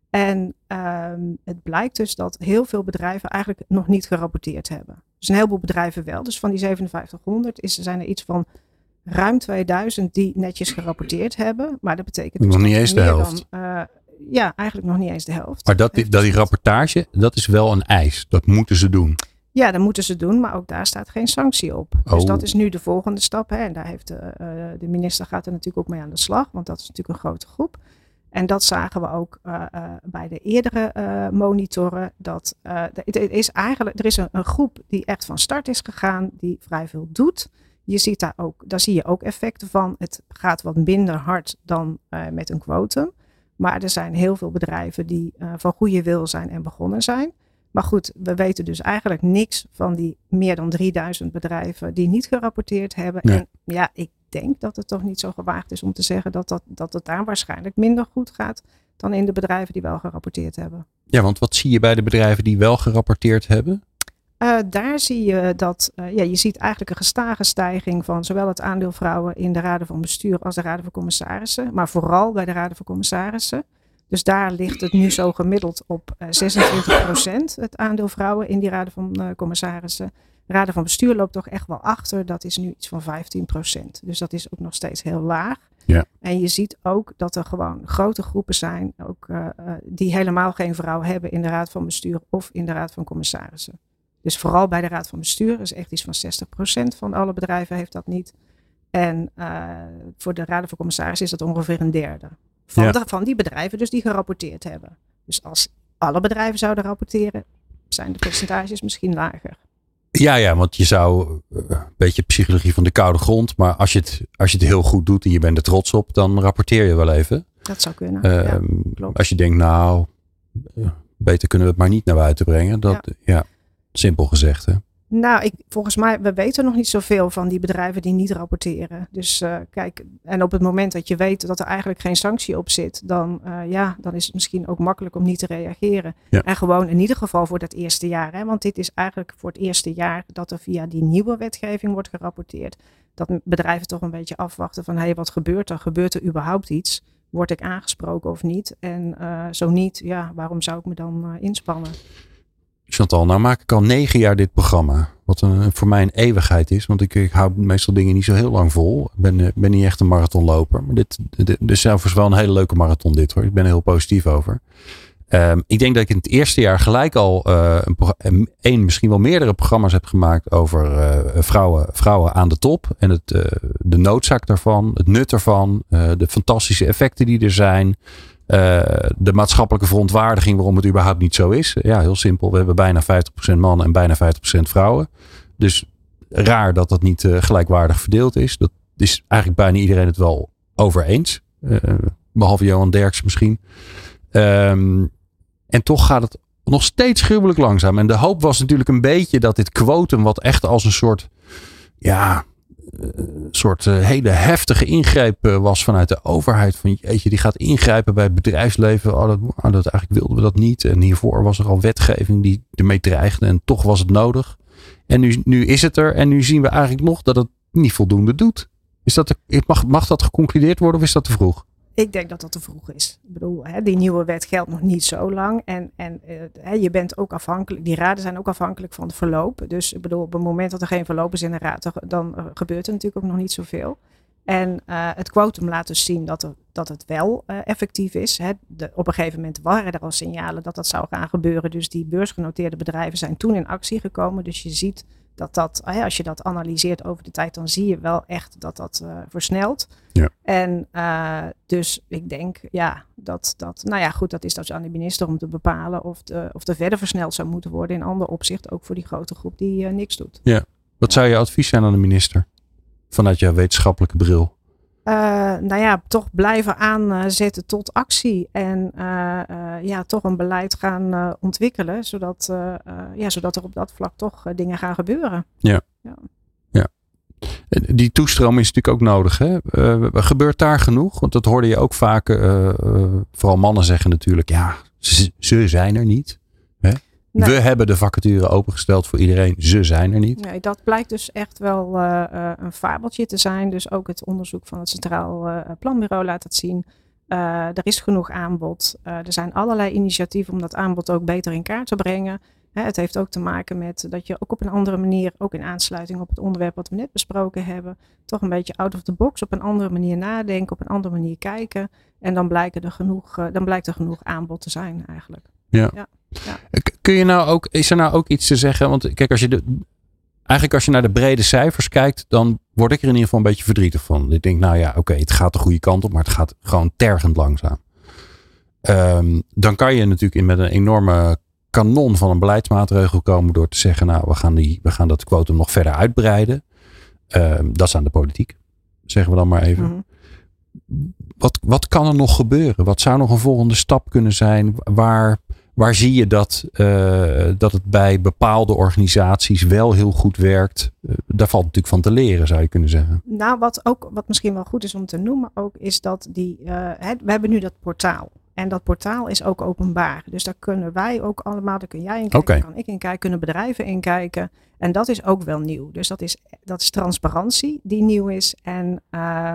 En um, het blijkt dus dat heel veel bedrijven eigenlijk nog niet gerapporteerd hebben. Dus een heleboel bedrijven wel. Dus van die zevenenvijftighonderd is, zijn er iets van ruim tweeduizend die netjes gerapporteerd hebben. Maar dat betekent dus nog niet dat eens de meer helft. Dan, uh, ja, eigenlijk nog niet eens de helft. Maar dat, dat die rapportage, dat is wel een eis. Dat moeten ze doen. Ja, dat moeten ze doen, maar ook daar staat geen sanctie op. Oh. Dus dat is nu de volgende stap. Hè. En daar heeft de, uh, de minister gaat er natuurlijk ook mee aan de slag, want dat is natuurlijk een grote groep. En dat zagen we ook uh, uh, bij de eerdere uh, monitoren. Dat uh, het is eigenlijk, er is een, een groep die echt van start is gegaan, die vrij veel doet. Je ziet daar ook, daar zie je ook effecten van. Het gaat wat minder hard dan uh, met een quotum. Maar er zijn heel veel bedrijven die uh, van goede wil zijn en begonnen zijn. Maar goed, we weten dus eigenlijk niks van die meer dan drieduizend bedrijven die niet gerapporteerd hebben. Nee. En ja, ik denk dat het toch niet zo gewaagd is om te zeggen dat, dat, dat het daar waarschijnlijk minder goed gaat dan in de bedrijven die wel gerapporteerd hebben. Ja, want wat zie je bij de bedrijven die wel gerapporteerd hebben? Uh, daar zie je dat, uh, ja, je ziet eigenlijk een gestage stijging van zowel het aandeel vrouwen in de raden van bestuur als de raden van commissarissen. Maar vooral bij de raden van commissarissen. Dus daar ligt het nu zo gemiddeld op uh, zesentwintig procent het aandeel vrouwen in die raden van uh, commissarissen. Raden van bestuur loopt toch echt wel achter. Dat is nu iets van vijftien procent. Dus dat is ook nog steeds heel laag. Ja. En je ziet ook dat er gewoon grote groepen zijn ook, uh, uh, die helemaal geen vrouw hebben in de raad van bestuur of in de raad van commissarissen. Dus vooral bij de raad van bestuur is echt iets van zestig procent van alle bedrijven heeft dat niet. En uh, voor de raden van commissarissen is dat ongeveer een derde. Van, Ja. de, van die bedrijven dus die gerapporteerd hebben. Dus als alle bedrijven zouden rapporteren, zijn de percentages misschien lager. Ja, ja, want je zou uh, een beetje psychologie van de koude grond. Maar als je, het, als je het heel goed doet en je bent er trots op, dan rapporteer je wel even. Dat zou kunnen. Uh, ja, klopt. Als je denkt, nou, uh, beter kunnen we het maar niet naar buiten brengen. Dat, ja. ja, simpel gezegd, hè. Nou, ik, volgens mij, we weten nog niet zoveel van die bedrijven die niet rapporteren. Dus uh, kijk, en op het moment dat je weet dat er eigenlijk geen sanctie op zit, dan, uh, ja, dan is het misschien ook makkelijk om niet te reageren. Ja. En gewoon in ieder geval voor dat eerste jaar. Hè, want dit is eigenlijk voor het eerste jaar dat er via die nieuwe wetgeving wordt gerapporteerd. Dat bedrijven toch een beetje afwachten van, hé, hey, wat gebeurt er? Gebeurt er überhaupt iets? Word ik aangesproken of niet? En uh, zo niet, ja, waarom zou ik me dan uh, inspannen? Chantal, nou maak ik al negen jaar dit programma. Wat een, voor mij een eeuwigheid is. Want ik, ik hou meestal dingen niet zo heel lang vol. Ik ben, ben niet echt een marathonloper. Maar dit, dit, dit is zelfs wel een hele leuke marathon dit hoor. Ik ben er heel positief over. Um, ik denk dat ik in het eerste jaar gelijk al uh, een, een, misschien wel meerdere programma's heb gemaakt over uh, vrouwen, vrouwen aan de top. En het, uh, de noodzaak daarvan. Het nut ervan. Uh, de fantastische effecten die er zijn. Uh, de maatschappelijke verontwaardiging waarom het überhaupt niet zo is. Ja, heel simpel. We hebben bijna vijftig procent mannen en bijna vijftig procent vrouwen. Dus raar dat dat niet uh, gelijkwaardig verdeeld is. Dat is eigenlijk bijna iedereen het wel over eens. Uh, behalve Johan Derks misschien. Um, en toch gaat het nog steeds gruwelijk langzaam. En de hoop was natuurlijk een beetje dat dit quotum, wat echt als een soort, ja, een soort uh, hele heftige ingreep uh, was vanuit de overheid. Van jeetje, die gaat ingrijpen bij het bedrijfsleven. Oh, dat, oh, dat, eigenlijk wilden we dat niet. En hiervoor was er al wetgeving die ermee dreigde. En toch was het nodig. En nu, nu is het er. En nu zien we eigenlijk nog dat het niet voldoende doet. Is dat de, mag, mag dat geconcludeerd worden of is dat te vroeg? Ik denk dat dat te vroeg is. Ik bedoel, hè, die nieuwe wet geldt nog niet zo lang. En, en uh, je bent ook afhankelijk, die raden zijn ook afhankelijk van het verloop. Dus ik bedoel, op het moment dat er geen verloop is in de raad, dan uh, gebeurt er natuurlijk ook nog niet zoveel. En uh, het quotum laat dus zien dat, er, dat het wel uh, effectief is. Hè. De, op een gegeven moment waren er al signalen dat dat zou gaan gebeuren. Dus die beursgenoteerde bedrijven zijn toen in actie gekomen. Dus je ziet dat dat, als je dat analyseert over de tijd, dan zie je wel echt dat dat uh, versnelt. Ja. En uh, dus ik denk, ja, dat, dat, nou ja, goed, dat is dus aan de minister om te bepalen of, de, of er verder versneld zou moeten worden in ander opzicht, ook voor die grote groep die uh, niks doet. Ja. Wat zou je advies zijn aan de minister? Vanuit jouw wetenschappelijke bril. Uh, nou ja, toch blijven aanzetten tot actie. En uh, uh, ja, toch een beleid gaan uh, ontwikkelen. Zodat, uh, uh, ja, zodat er op dat vlak toch uh, dingen gaan gebeuren. Ja. ja. ja. Die toestroom is natuurlijk ook nodig. Hè? Uh, gebeurt daar genoeg? Want dat hoorde je ook vaak. Uh, uh, vooral mannen zeggen natuurlijk. Ja, ze, ze zijn er niet. Hè? Nee. We hebben de vacature opengesteld voor iedereen. Ze zijn er niet. Nee, dat blijkt dus echt wel uh, uh, een fabeltje te zijn. Dus ook het onderzoek van het Centraal uh, Planbureau laat het zien. Uh, er is genoeg aanbod. Uh, er zijn allerlei initiatieven om dat aanbod ook beter in kaart te brengen. Hè, het heeft ook te maken met dat je ook op een andere manier, ook in aansluiting op het onderwerp wat we net besproken hebben, toch een beetje out of the box, op een andere manier nadenken, op een andere manier kijken. En dan, blijken er genoeg, uh, dan blijkt er genoeg aanbod te zijn eigenlijk. Ja. ja. Ja. Kun je nou ook, is er nou ook iets te zeggen? Want kijk, als je de, eigenlijk als je naar de brede cijfers kijkt, dan word ik er in ieder geval een beetje verdrietig van. Ik denk, nou ja, oké, okay, het gaat de goede kant op, maar het gaat gewoon tergend langzaam. Um, dan kan je natuurlijk in met een enorme kanon van een beleidsmaatregel komen door te zeggen, nou, we gaan, die, we gaan dat quotum nog verder uitbreiden. Um, dat is aan de politiek, zeggen we dan maar even. Mm-hmm. Wat, wat kan er nog gebeuren? Wat zou nog een volgende stap kunnen zijn? Waar... Waar zie je dat, uh, dat het bij bepaalde organisaties wel heel goed werkt? Uh, daar valt natuurlijk van te leren, zou je kunnen zeggen. Nou, wat, ook, wat misschien wel goed is om te noemen ook, is dat die, uh, het, we hebben nu dat portaal. En dat portaal is ook openbaar. Dus daar kunnen wij ook allemaal, daar kun jij in kijken, okay. Daar kan ik in kijken, kunnen bedrijven in kijken. En dat is ook wel nieuw. Dus dat is, dat is transparantie die nieuw is. En uh,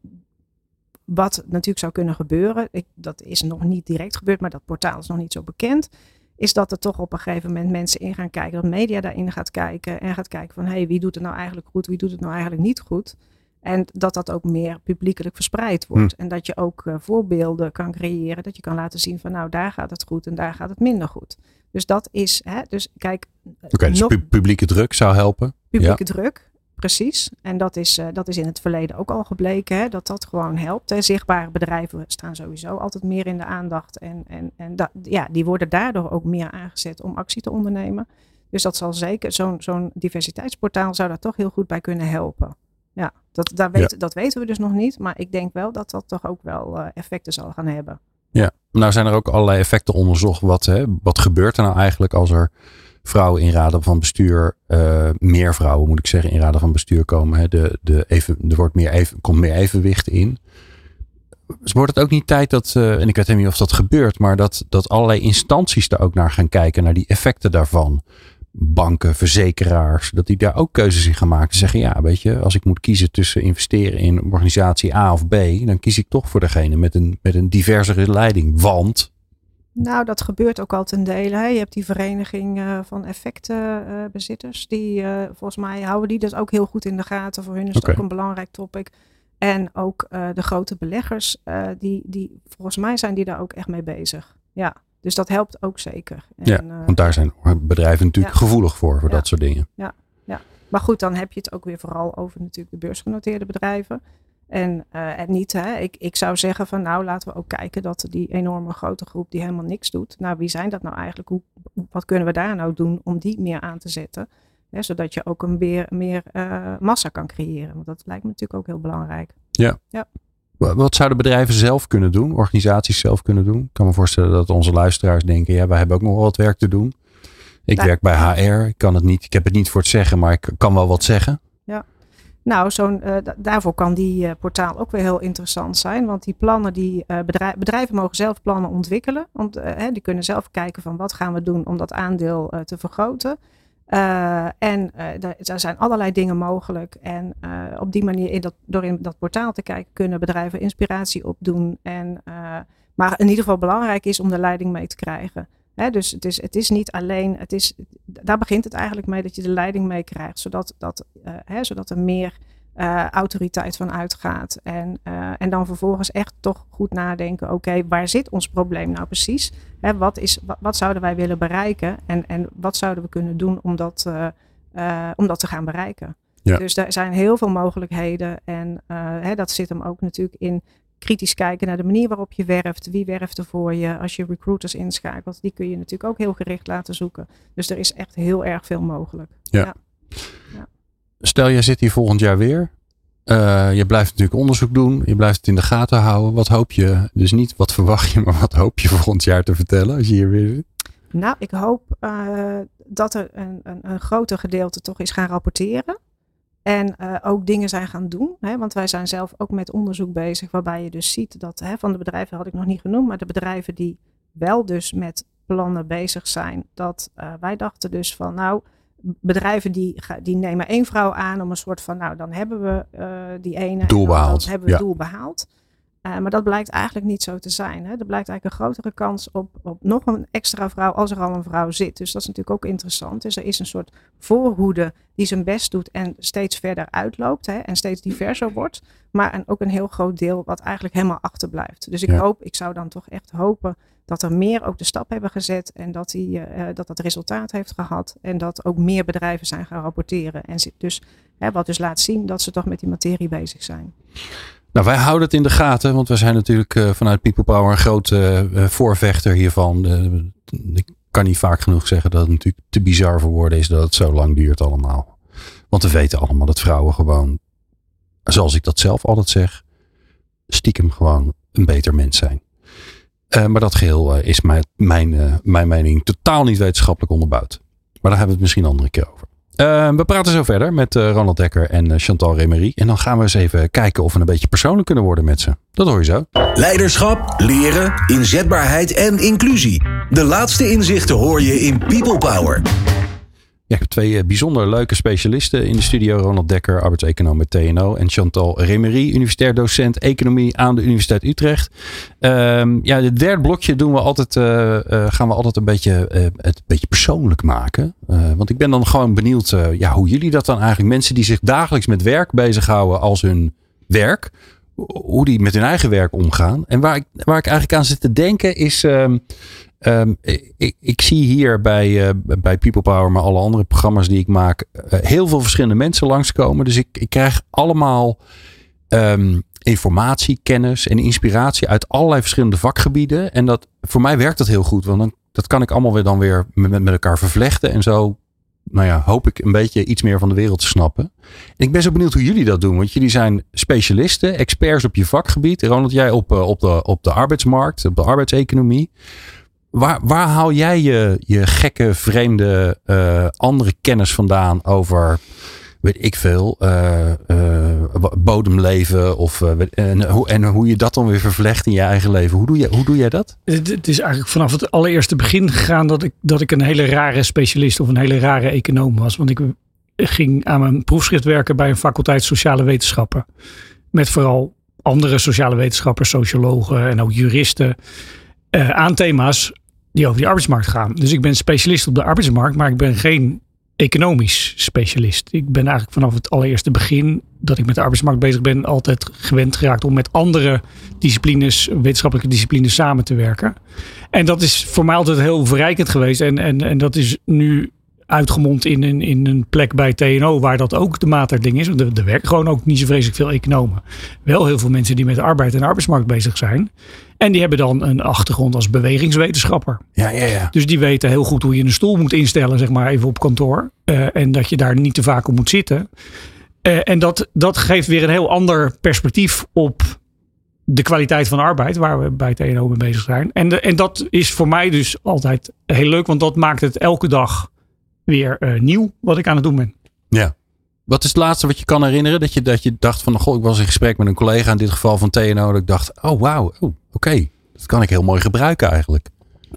wat natuurlijk zou kunnen gebeuren, ik, dat is nog niet direct gebeurd, maar dat portaal is nog niet zo bekend, is dat er toch op een gegeven moment mensen in gaan kijken, dat media daarin gaat kijken en gaat kijken van, hé, hey, wie doet het nou eigenlijk goed, wie doet het nou eigenlijk niet goed? En dat dat ook meer publiekelijk verspreid wordt. Hm. En dat je ook uh, voorbeelden kan creëren, dat je kan laten zien van, nou, daar gaat het goed en daar gaat het minder goed. Dus dat is, hè, dus kijk. Oké, okay, dus pu- publieke druk zou helpen? Publieke ja. druk. Precies. En dat is, uh, dat is in het verleden ook al gebleken, hè, dat dat gewoon helpt. Hè. Zichtbare bedrijven staan sowieso altijd meer in de aandacht. En, en, en dat, ja, die worden daardoor ook meer aangezet om actie te ondernemen. Dus dat zal zeker, zo'n, zo'n diversiteitsportaal zou daar toch heel goed bij kunnen helpen. Ja, dat, daar weet, ja. dat weten we dus nog niet. Maar ik denk wel dat dat toch ook wel uh, effecten zal gaan hebben. Ja, nou zijn er ook allerlei effecten onderzocht. Wat, hè, wat gebeurt er nou eigenlijk als er vrouwen in raden van bestuur, uh, meer vrouwen moet ik zeggen, in raden van bestuur komen. Hè, de, de even, er wordt meer even, komt meer evenwicht in. Dus wordt het ook niet tijd dat, uh, en ik weet niet of dat gebeurt, maar dat, dat allerlei instanties daar ook naar gaan kijken, naar die effecten daarvan. Banken, verzekeraars, dat die daar ook keuzes in gaan maken. Te zeggen, ja, weet je, als ik moet kiezen tussen investeren in organisatie A of B, dan kies ik toch voor degene met een, met een diversere leiding. Want... Nou, dat gebeurt ook al ten dele. Hè. Je hebt die vereniging uh, van effectenbezitters. Uh, die, uh, volgens mij houden die dat ook heel goed in de gaten. Voor hun is het okay. ook een belangrijk topic. En ook uh, de grote beleggers, uh, die, die, volgens mij zijn die daar ook echt mee bezig. Ja, dus dat helpt ook zeker. En, ja, uh, want daar zijn bedrijven natuurlijk ja. gevoelig voor, voor ja. dat soort dingen. Ja, ja, maar goed, dan heb je het ook weer vooral over natuurlijk de beursgenoteerde bedrijven. En, uh, en niet, hè, ik, ik zou zeggen van nou laten we ook kijken dat die enorme grote groep die helemaal niks doet. Nou, wie zijn dat nou eigenlijk? Hoe, wat kunnen we daar nou doen om die meer aan te zetten? Hè, zodat je ook een meer, meer uh, massa kan creëren. Want dat lijkt me natuurlijk ook heel belangrijk. Ja. ja. Wat zouden bedrijven zelf kunnen doen? Organisaties zelf kunnen doen? Ik kan me voorstellen dat onze luisteraars denken, ja, wij hebben ook nog wel wat werk te doen. Ik ja. werk bij H R. Ik kan het niet, ik heb het niet voor het zeggen, maar ik kan wel wat zeggen. Ja. Nou, zo'n, uh, d- daarvoor kan die uh, portaal ook weer heel interessant zijn. Want die plannen, die uh, bedrijf, bedrijven mogen zelf plannen ontwikkelen. Want uh, hè, die kunnen zelf kijken van wat gaan we doen om dat aandeel uh, te vergroten. Uh, en uh, daar, daar zijn allerlei dingen mogelijk. En uh, op die manier, in dat, door in dat portaal te kijken, kunnen bedrijven inspiratie opdoen. En, uh, maar in ieder geval belangrijk is om de leiding mee te krijgen. Hè, dus het is, het is niet alleen, het is, daar begint het eigenlijk mee dat je de leiding meekrijgt, zodat, dat, uh, hè, zodat er meer uh, autoriteit van uitgaat. En, uh, en dan vervolgens echt toch goed nadenken, oké, okay, waar zit ons probleem nou precies? Hè, wat, is, wat, wat zouden wij willen bereiken en, en wat zouden we kunnen doen om dat, uh, uh, om dat te gaan bereiken? Ja. Dus er zijn heel veel mogelijkheden en uh, hè, dat zit hem ook natuurlijk in kritisch kijken naar de manier waarop je werft. Wie werft er voor je? Als je recruiters inschakelt, die kun je natuurlijk ook heel gericht laten zoeken. Dus er is echt heel erg veel mogelijk. Ja. Ja. Ja. stel jij zit hier volgend jaar weer. Uh, je blijft natuurlijk onderzoek doen. Je blijft het in de gaten houden. Wat hoop je, dus niet wat verwacht je, maar wat hoop je volgend jaar te vertellen als je hier weer zit? Nou, ik hoop uh, dat er een, een, een groter gedeelte toch is gaan rapporteren. En uh, ook dingen zijn gaan doen. Hè, want wij zijn zelf ook met onderzoek bezig. Waarbij je dus ziet dat hè, van de bedrijven had ik nog niet genoemd. Maar de bedrijven die wel dus met plannen bezig zijn. Dat uh, wij dachten dus van nou... Bedrijven die, die nemen één vrouw aan om een soort van, nou dan hebben we uh, die ene. Doel behaald. Dan, dan hebben we ja. het doel behaald. Uh, maar dat blijkt eigenlijk niet zo te zijn. Hè. Er blijkt eigenlijk een grotere kans op, op nog een extra vrouw als er al een vrouw zit. Dus dat is natuurlijk ook interessant. Dus er is een soort voorhoede die zijn best doet en steeds verder uitloopt. Hè, en steeds diverser wordt. Maar en ook een heel groot deel wat eigenlijk helemaal achterblijft. Dus ik ja. hoop, ik zou dan toch echt hopen dat er meer ook de stap hebben gezet. En dat die, uh, dat dat resultaat heeft gehad. En dat ook meer bedrijven zijn gaan rapporteren. En dus, hè, wat dus laat zien dat ze toch met die materie bezig zijn. Nou, wij houden het in de gaten, want we zijn natuurlijk uh, vanuit People Power een grote uh, voorvechter hiervan. Uh, ik kan niet vaak genoeg zeggen dat het natuurlijk te bizar voor woorden is dat het zo lang duurt allemaal. Want we weten allemaal dat vrouwen gewoon, zoals ik dat zelf altijd zeg, stiekem gewoon een beter mens zijn. Uh, maar dat geheel uh, is mijn, mijn, uh, mijn mening totaal niet wetenschappelijk onderbouwd. Maar daar hebben we het misschien een andere keer over. Uh, we praten zo verder met uh, Ronald Dekker en uh, Chantal Remery. En dan gaan we eens even kijken of we een beetje persoonlijk kunnen worden met ze. Dat hoor je zo. Leiderschap, leren, inzetbaarheid en inclusie. De laatste inzichten hoor je in People Power. Ja, ik heb twee uh, bijzonder leuke specialisten in de studio. Ronald Dekker, arbeidseconoom bij T N O. En Chantal Remery, universitair docent economie aan de Universiteit Utrecht. Um, ja, het derde blokje doen we altijd, uh, uh, gaan we altijd een beetje, uh, het beetje persoonlijk maken. Uh, want ik ben dan gewoon benieuwd uh, ja, hoe jullie dat dan eigenlijk, mensen die zich dagelijks met werk bezighouden als hun werk, hoe die met hun eigen werk omgaan. En waar ik, waar ik eigenlijk aan zit te denken is... Um, Um, ik, ik zie hier bij, uh, bij People Power, maar alle andere programma's die ik maak, uh, heel veel verschillende mensen langskomen. Dus ik, ik krijg allemaal um, informatie, kennis en inspiratie uit allerlei verschillende vakgebieden. En dat, voor mij werkt dat heel goed, want dan, dat kan ik allemaal weer dan weer met, met elkaar vervlechten. En zo, nou ja, hoop ik een beetje iets meer van de wereld te snappen. En ik ben zo benieuwd hoe jullie dat doen, want jullie zijn specialisten, experts op je vakgebied. Ronald, jij op, uh, op, de, op de arbeidsmarkt, op de arbeidseconomie. Waar, waar haal jij je, je gekke, vreemde, uh, andere kennis vandaan over, weet ik veel, uh, uh, bodemleven of, uh, en, hoe, en hoe je dat dan weer vervlecht in je eigen leven? Hoe doe jij, hoe doe jij dat? Het, het is eigenlijk vanaf het allereerste begin gegaan dat ik, dat ik een hele rare specialist of een hele rare econoom was. Want ik ging aan mijn proefschrift werken bij een faculteit sociale wetenschappen. Met vooral andere sociale wetenschappers, sociologen en ook juristen uh, aan thema's die over die arbeidsmarkt gaan. Dus ik ben specialist op de arbeidsmarkt, maar ik ben geen economisch specialist. Ik ben eigenlijk vanaf het allereerste begin dat ik met de arbeidsmarkt bezig ben, altijd gewend geraakt om met andere disciplines, wetenschappelijke disciplines samen te werken. En dat is voor mij altijd heel verrijkend geweest. En, en, en dat is nu uitgemond in een, in een plek bij T N O waar dat ook de maat der ding is. Want er, er werken gewoon ook niet zo vreselijk veel economen. Wel heel veel mensen die met arbeid en arbeidsmarkt bezig zijn. En die hebben dan een achtergrond als bewegingswetenschapper. Ja, ja, ja. Dus die weten heel goed hoe je een stoel moet instellen, zeg maar even op kantoor. Uh, en dat je daar niet te vaak op moet zitten. Uh, en dat, dat geeft weer een heel ander perspectief op de kwaliteit van arbeid, waar we bij T N O mee bezig zijn. En, de, en dat is voor mij dus altijd heel leuk, want dat maakt het elke dag weer uh, nieuw wat ik aan het doen ben. Ja. Wat is het laatste wat je kan herinneren? Dat je, dat je dacht van, goh, ik was in gesprek met een collega, in dit geval van T N O. Dat ik dacht, oh wauw, oh, oké. Okay. Dat kan ik heel mooi gebruiken eigenlijk.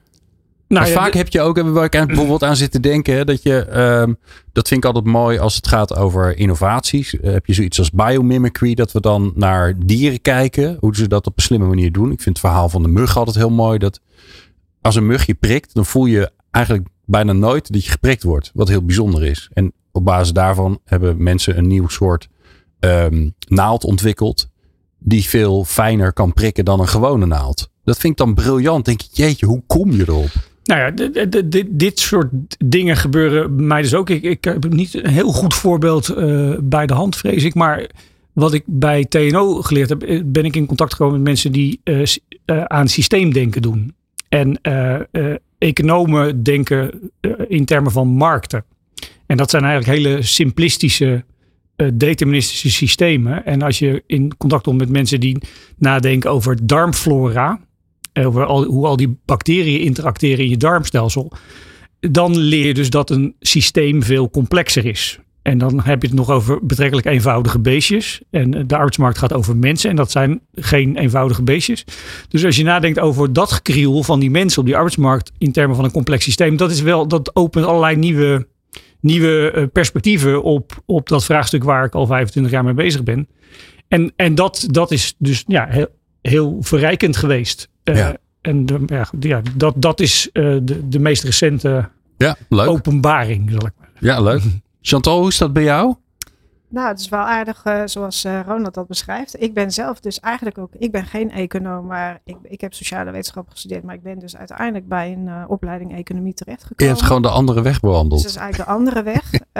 Nou, ja, vaak de... heb je ook, waar ik bijvoorbeeld aan zit te denken, dat je, um, dat vind ik altijd mooi als het gaat over innovaties. Uh, heb je zoiets als biomimicry, dat we dan naar dieren kijken, hoe ze dat op een slimme manier doen. Ik vind het verhaal van de mug altijd heel mooi, dat als een mug je prikt, dan voel je eigenlijk bijna nooit dat je geprikt wordt, wat heel bijzonder is. En op basis daarvan hebben mensen een nieuw soort um, naald ontwikkeld, die veel fijner kan prikken dan een gewone naald. Dat vind ik dan briljant. Denk ik, jeetje, hoe kom je erop? Nou ja, dit, dit, dit soort dingen gebeuren bij mij dus ook. Ik, ik heb niet een heel goed voorbeeld uh, bij de hand, vrees ik. Maar wat ik bij T N O geleerd heb, ben ik in contact gekomen met mensen die uh, uh, aan systeemdenken doen. En uh, uh, economen denken uh, in termen van markten. En dat zijn eigenlijk hele simplistische uh, deterministische systemen. En als je in contact komt met mensen die nadenken over darmflora, over al, hoe al die bacteriën interacteren in je darmstelsel, dan leer je dus dat een systeem veel complexer is. En dan heb je het nog over betrekkelijk eenvoudige beestjes. En de arbeidsmarkt gaat over mensen. En dat zijn geen eenvoudige beestjes. Dus als je nadenkt over dat gekriel van die mensen op die arbeidsmarkt in termen van een complex systeem. Dat is wel, dat opent allerlei nieuwe, nieuwe perspectieven op, op dat vraagstuk waar ik al vijfentwintig jaar mee bezig ben. En, en dat, dat is dus ja, heel, heel verrijkend geweest. Ja. Uh, en de, ja, ja, dat, dat is uh, de, de meest recente ja, leuk. openbaring, zal ik maar zeggen. Ja, leuk. Chantal, hoe is dat bij jou? Nou, het is wel aardig uh, zoals uh, Ronald dat beschrijft. Ik ben zelf dus eigenlijk ook, ik ben geen econoom, maar ik, ik heb sociale wetenschappen gestudeerd. Maar ik ben dus uiteindelijk bij een uh, opleiding economie terechtgekomen. Je hebt gewoon de andere weg bewandeld. Dus dat is eigenlijk de andere weg. uh,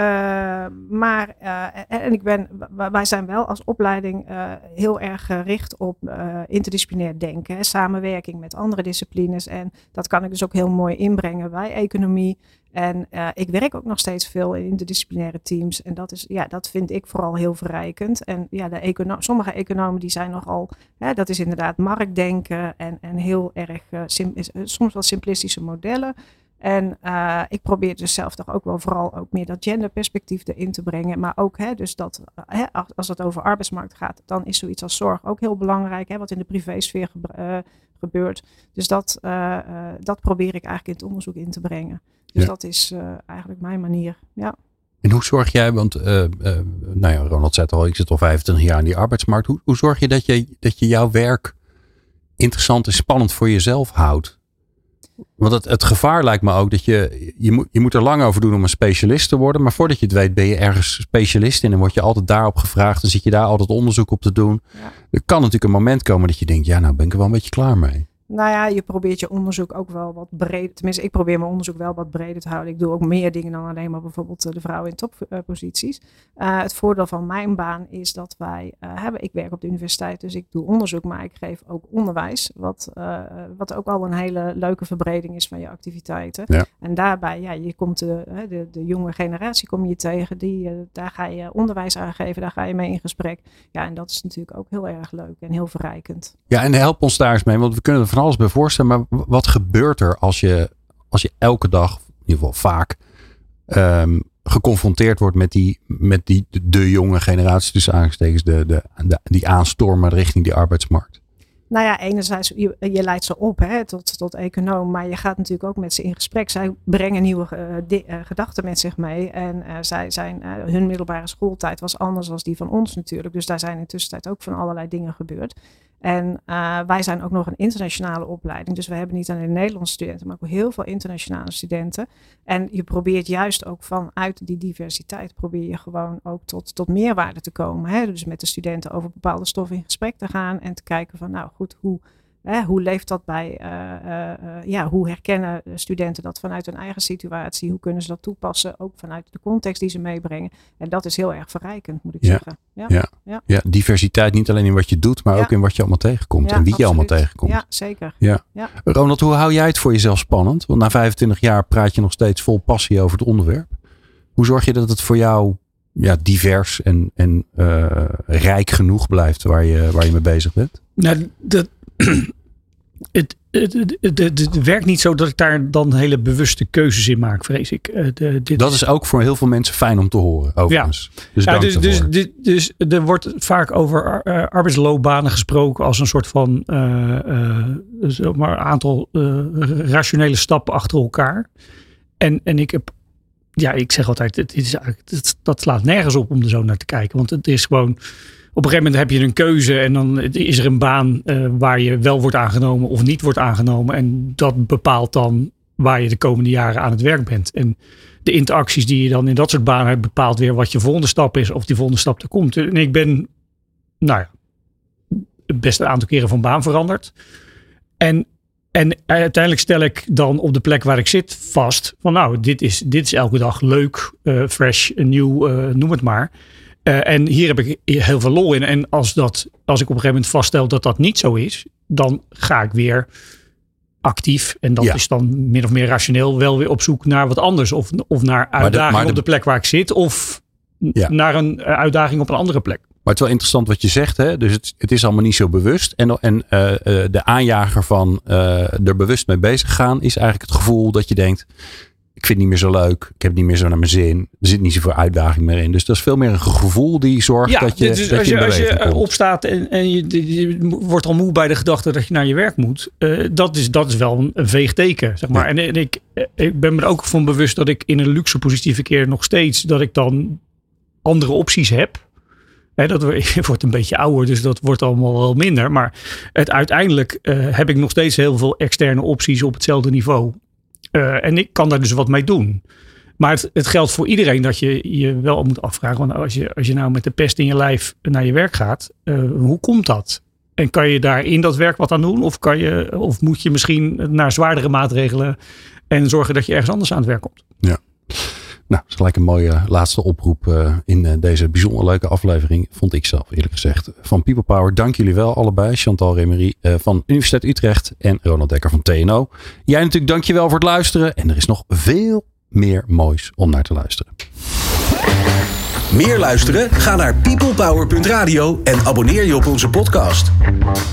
maar, uh, en, en ik ben, wij zijn wel als opleiding uh, heel erg gericht op uh, interdisciplinair denken. Hè, samenwerking met andere disciplines. En dat kan ik dus ook heel mooi inbrengen bij economie. En uh, ik werk ook nog steeds veel in interdisciplinaire teams. En dat is, ja, dat vind ik vooral heel verrijkend. En ja, de econo- sommige economen die zijn nogal, hè, dat is inderdaad marktdenken en, en heel erg, uh, sim- is, uh, soms wel simplistische modellen. En uh, ik probeer dus zelf toch ook wel vooral ook meer dat genderperspectief erin te brengen. Maar ook hè, dus dat, uh, hè, als het over arbeidsmarkt gaat, dan is zoiets als zorg ook heel belangrijk. Hè, wat in de privésfeer ge- uh, gebeurt. Dus dat, uh, uh, dat probeer ik eigenlijk in het onderzoek in te brengen. Dus ja. dat is uh, eigenlijk mijn manier. Ja. En hoe zorg jij, want uh, uh, nou ja, Ronald zei het al, ik zit al vijfentwintig jaar in die arbeidsmarkt. Hoe, hoe zorg je dat, je dat je jouw werk interessant en spannend voor jezelf houdt? Want het, het gevaar lijkt me ook dat je, je moet, je moet er lang over doen om een specialist te worden. Maar voordat je het weet ben je ergens specialist in en word je altijd daarop gevraagd. En zit je daar altijd onderzoek op te doen. Ja. Er kan natuurlijk een moment komen dat je denkt, ja nou ben ik er wel een beetje klaar mee. Nou ja, je probeert je onderzoek ook wel wat breder. Tenminste, ik probeer mijn onderzoek wel wat breder te houden. Ik doe ook meer dingen dan alleen maar bijvoorbeeld de vrouwen in topposities. Uh, het voordeel van mijn baan is dat wij uh, hebben. Ik werk op de universiteit, dus ik doe onderzoek, maar ik geef ook onderwijs. Wat, uh, wat ook al een hele leuke verbreding is van je activiteiten. Ja. En daarbij, ja, je komt de, de, de jonge generatie kom je tegen. Die, uh, daar ga je onderwijs aan geven, daar ga je mee in gesprek. Ja, en dat is natuurlijk ook heel erg leuk en heel verrijkend. Ja, en help ons daar eens mee, want we kunnen er van alles bij voorstellen. Maar wat gebeurt er als je, als je elke dag, in ieder geval vaak, um, geconfronteerd wordt met die, met die de, de jonge generatie, tussen aangestekens, de, de, de, die aanstormen richting die arbeidsmarkt? Nou ja, enerzijds, je, je leidt ze op hè, tot, tot econoom, maar je gaat natuurlijk ook met ze in gesprek. Zij brengen nieuwe uh, di, uh, gedachten met zich mee. En uh, zij zijn, uh, hun middelbare schooltijd was anders dan die van ons natuurlijk. Dus daar zijn in de tussentijd ook van allerlei dingen gebeurd. En uh, wij zijn ook nog een internationale opleiding. Dus we hebben niet alleen Nederlandse studenten, maar ook heel veel internationale studenten. En je probeert juist ook vanuit die diversiteit, probeer je gewoon ook tot, tot meerwaarde te komen. Hè? Dus met de studenten over bepaalde stoffen in gesprek te gaan en te kijken van nou goed, hoe, hè, hoe leeft dat bij, uh, uh, ja, hoe herkennen studenten dat vanuit hun eigen situatie? Hoe kunnen ze dat toepassen, ook vanuit de context die ze meebrengen? En dat is heel erg verrijkend, moet ik ja. zeggen. Ja. Ja. Ja. ja, diversiteit niet alleen in wat je doet, maar ja. ook in wat je allemaal tegenkomt. Ja, en wie absoluut. je allemaal tegenkomt. Ja, zeker. Ja. Ja. Ronald, hoe hou jij het voor jezelf spannend? Want na vijfentwintig jaar praat je nog steeds vol passie over het onderwerp. Hoe zorg je dat het voor jou ja, divers en, en uh, rijk genoeg blijft waar je, waar je mee bezig bent? Nou, dat, het, het, het, het, het werkt niet zo dat ik daar dan hele bewuste keuzes in maak, vrees ik. Uh, de, dit dat is ook voor heel veel mensen fijn om te horen, overigens. Ja. Dus, ja, dank dus, dus, dus, dus er wordt vaak over uh, arbeidsloopbanen gesproken als een soort van uh, uh, zeg maar aantal uh, rationele stappen achter elkaar. En, en ik heb, ja, ik zeg altijd, het is, het, dat slaat nergens op om er zo naar te kijken. Want het is gewoon, op een gegeven moment heb je een keuze en dan is er een baan uh, waar je wel wordt aangenomen of niet wordt aangenomen. En dat bepaalt dan waar je de komende jaren aan het werk bent. En de interacties die je dan in dat soort banen hebt bepaalt weer wat je volgende stap is of die volgende stap er komt. En ik ben, nou ja, best een aantal keren van baan veranderd. En En uiteindelijk stel ik dan op de plek waar ik zit vast van nou, dit is, dit is elke dag leuk, uh, fresh, nieuw, uh, noem het maar. Uh, en hier heb ik heel veel lol in. En als, dat, als ik op een gegeven moment vaststel dat dat niet zo is, dan ga ik weer actief. En dat ja. is dan min of meer rationeel wel weer op zoek naar wat anders. Of, of naar uitdaging de, op de plek waar ik zit. Of ja. naar een uitdaging op een andere plek. Maar het is wel interessant wat je zegt. Hè? Dus het, het is allemaal niet zo bewust. En, en uh, uh, de aanjager van uh, er bewust mee bezig gaan is eigenlijk het gevoel dat je denkt, ik vind het niet meer zo leuk. Ik heb het niet meer zo naar mijn zin. Er zit niet zoveel uitdaging meer in. Dus dat is veel meer een gevoel die zorgt ja, dat je dus dat als je, je, in als je komt. opstaat en, en je, je wordt al moe bij de gedachte dat je naar je werk moet. Uh, dat, is, dat is wel een, een veeg teken. Zeg maar. Ja. En, en ik, ik ben me er ook van bewust dat ik in een luxe positie verkeer nog steeds. Dat ik dan andere opties heb. He, dat wordt een beetje ouder, dus dat wordt allemaal wel minder. Maar het, uiteindelijk uh, heb ik nog steeds heel veel externe opties op hetzelfde niveau. Uh, en ik kan daar dus wat mee doen. Maar het, het geldt voor iedereen dat je je wel moet afvragen. Want als je, als je nou met de pest in je lijf naar je werk gaat, uh, hoe komt dat? En kan je daar in dat werk wat aan doen? Of, kan je, of moet je misschien naar zwaardere maatregelen en zorgen dat je ergens anders aan het werk komt? Ja. Nou, dat is gelijk een mooie laatste oproep uh, in uh, deze bijzonder leuke aflevering. Vond ik zelf eerlijk gezegd. Van People Power, dank jullie wel allebei. Chantal Remery uh, van Universiteit Utrecht en Ronald Dekker van T N O. Jij natuurlijk dank je wel voor het luisteren. En er is nog veel meer moois om naar te luisteren. Meer luisteren? Ga naar peoplepower punt radio en abonneer je op onze podcast.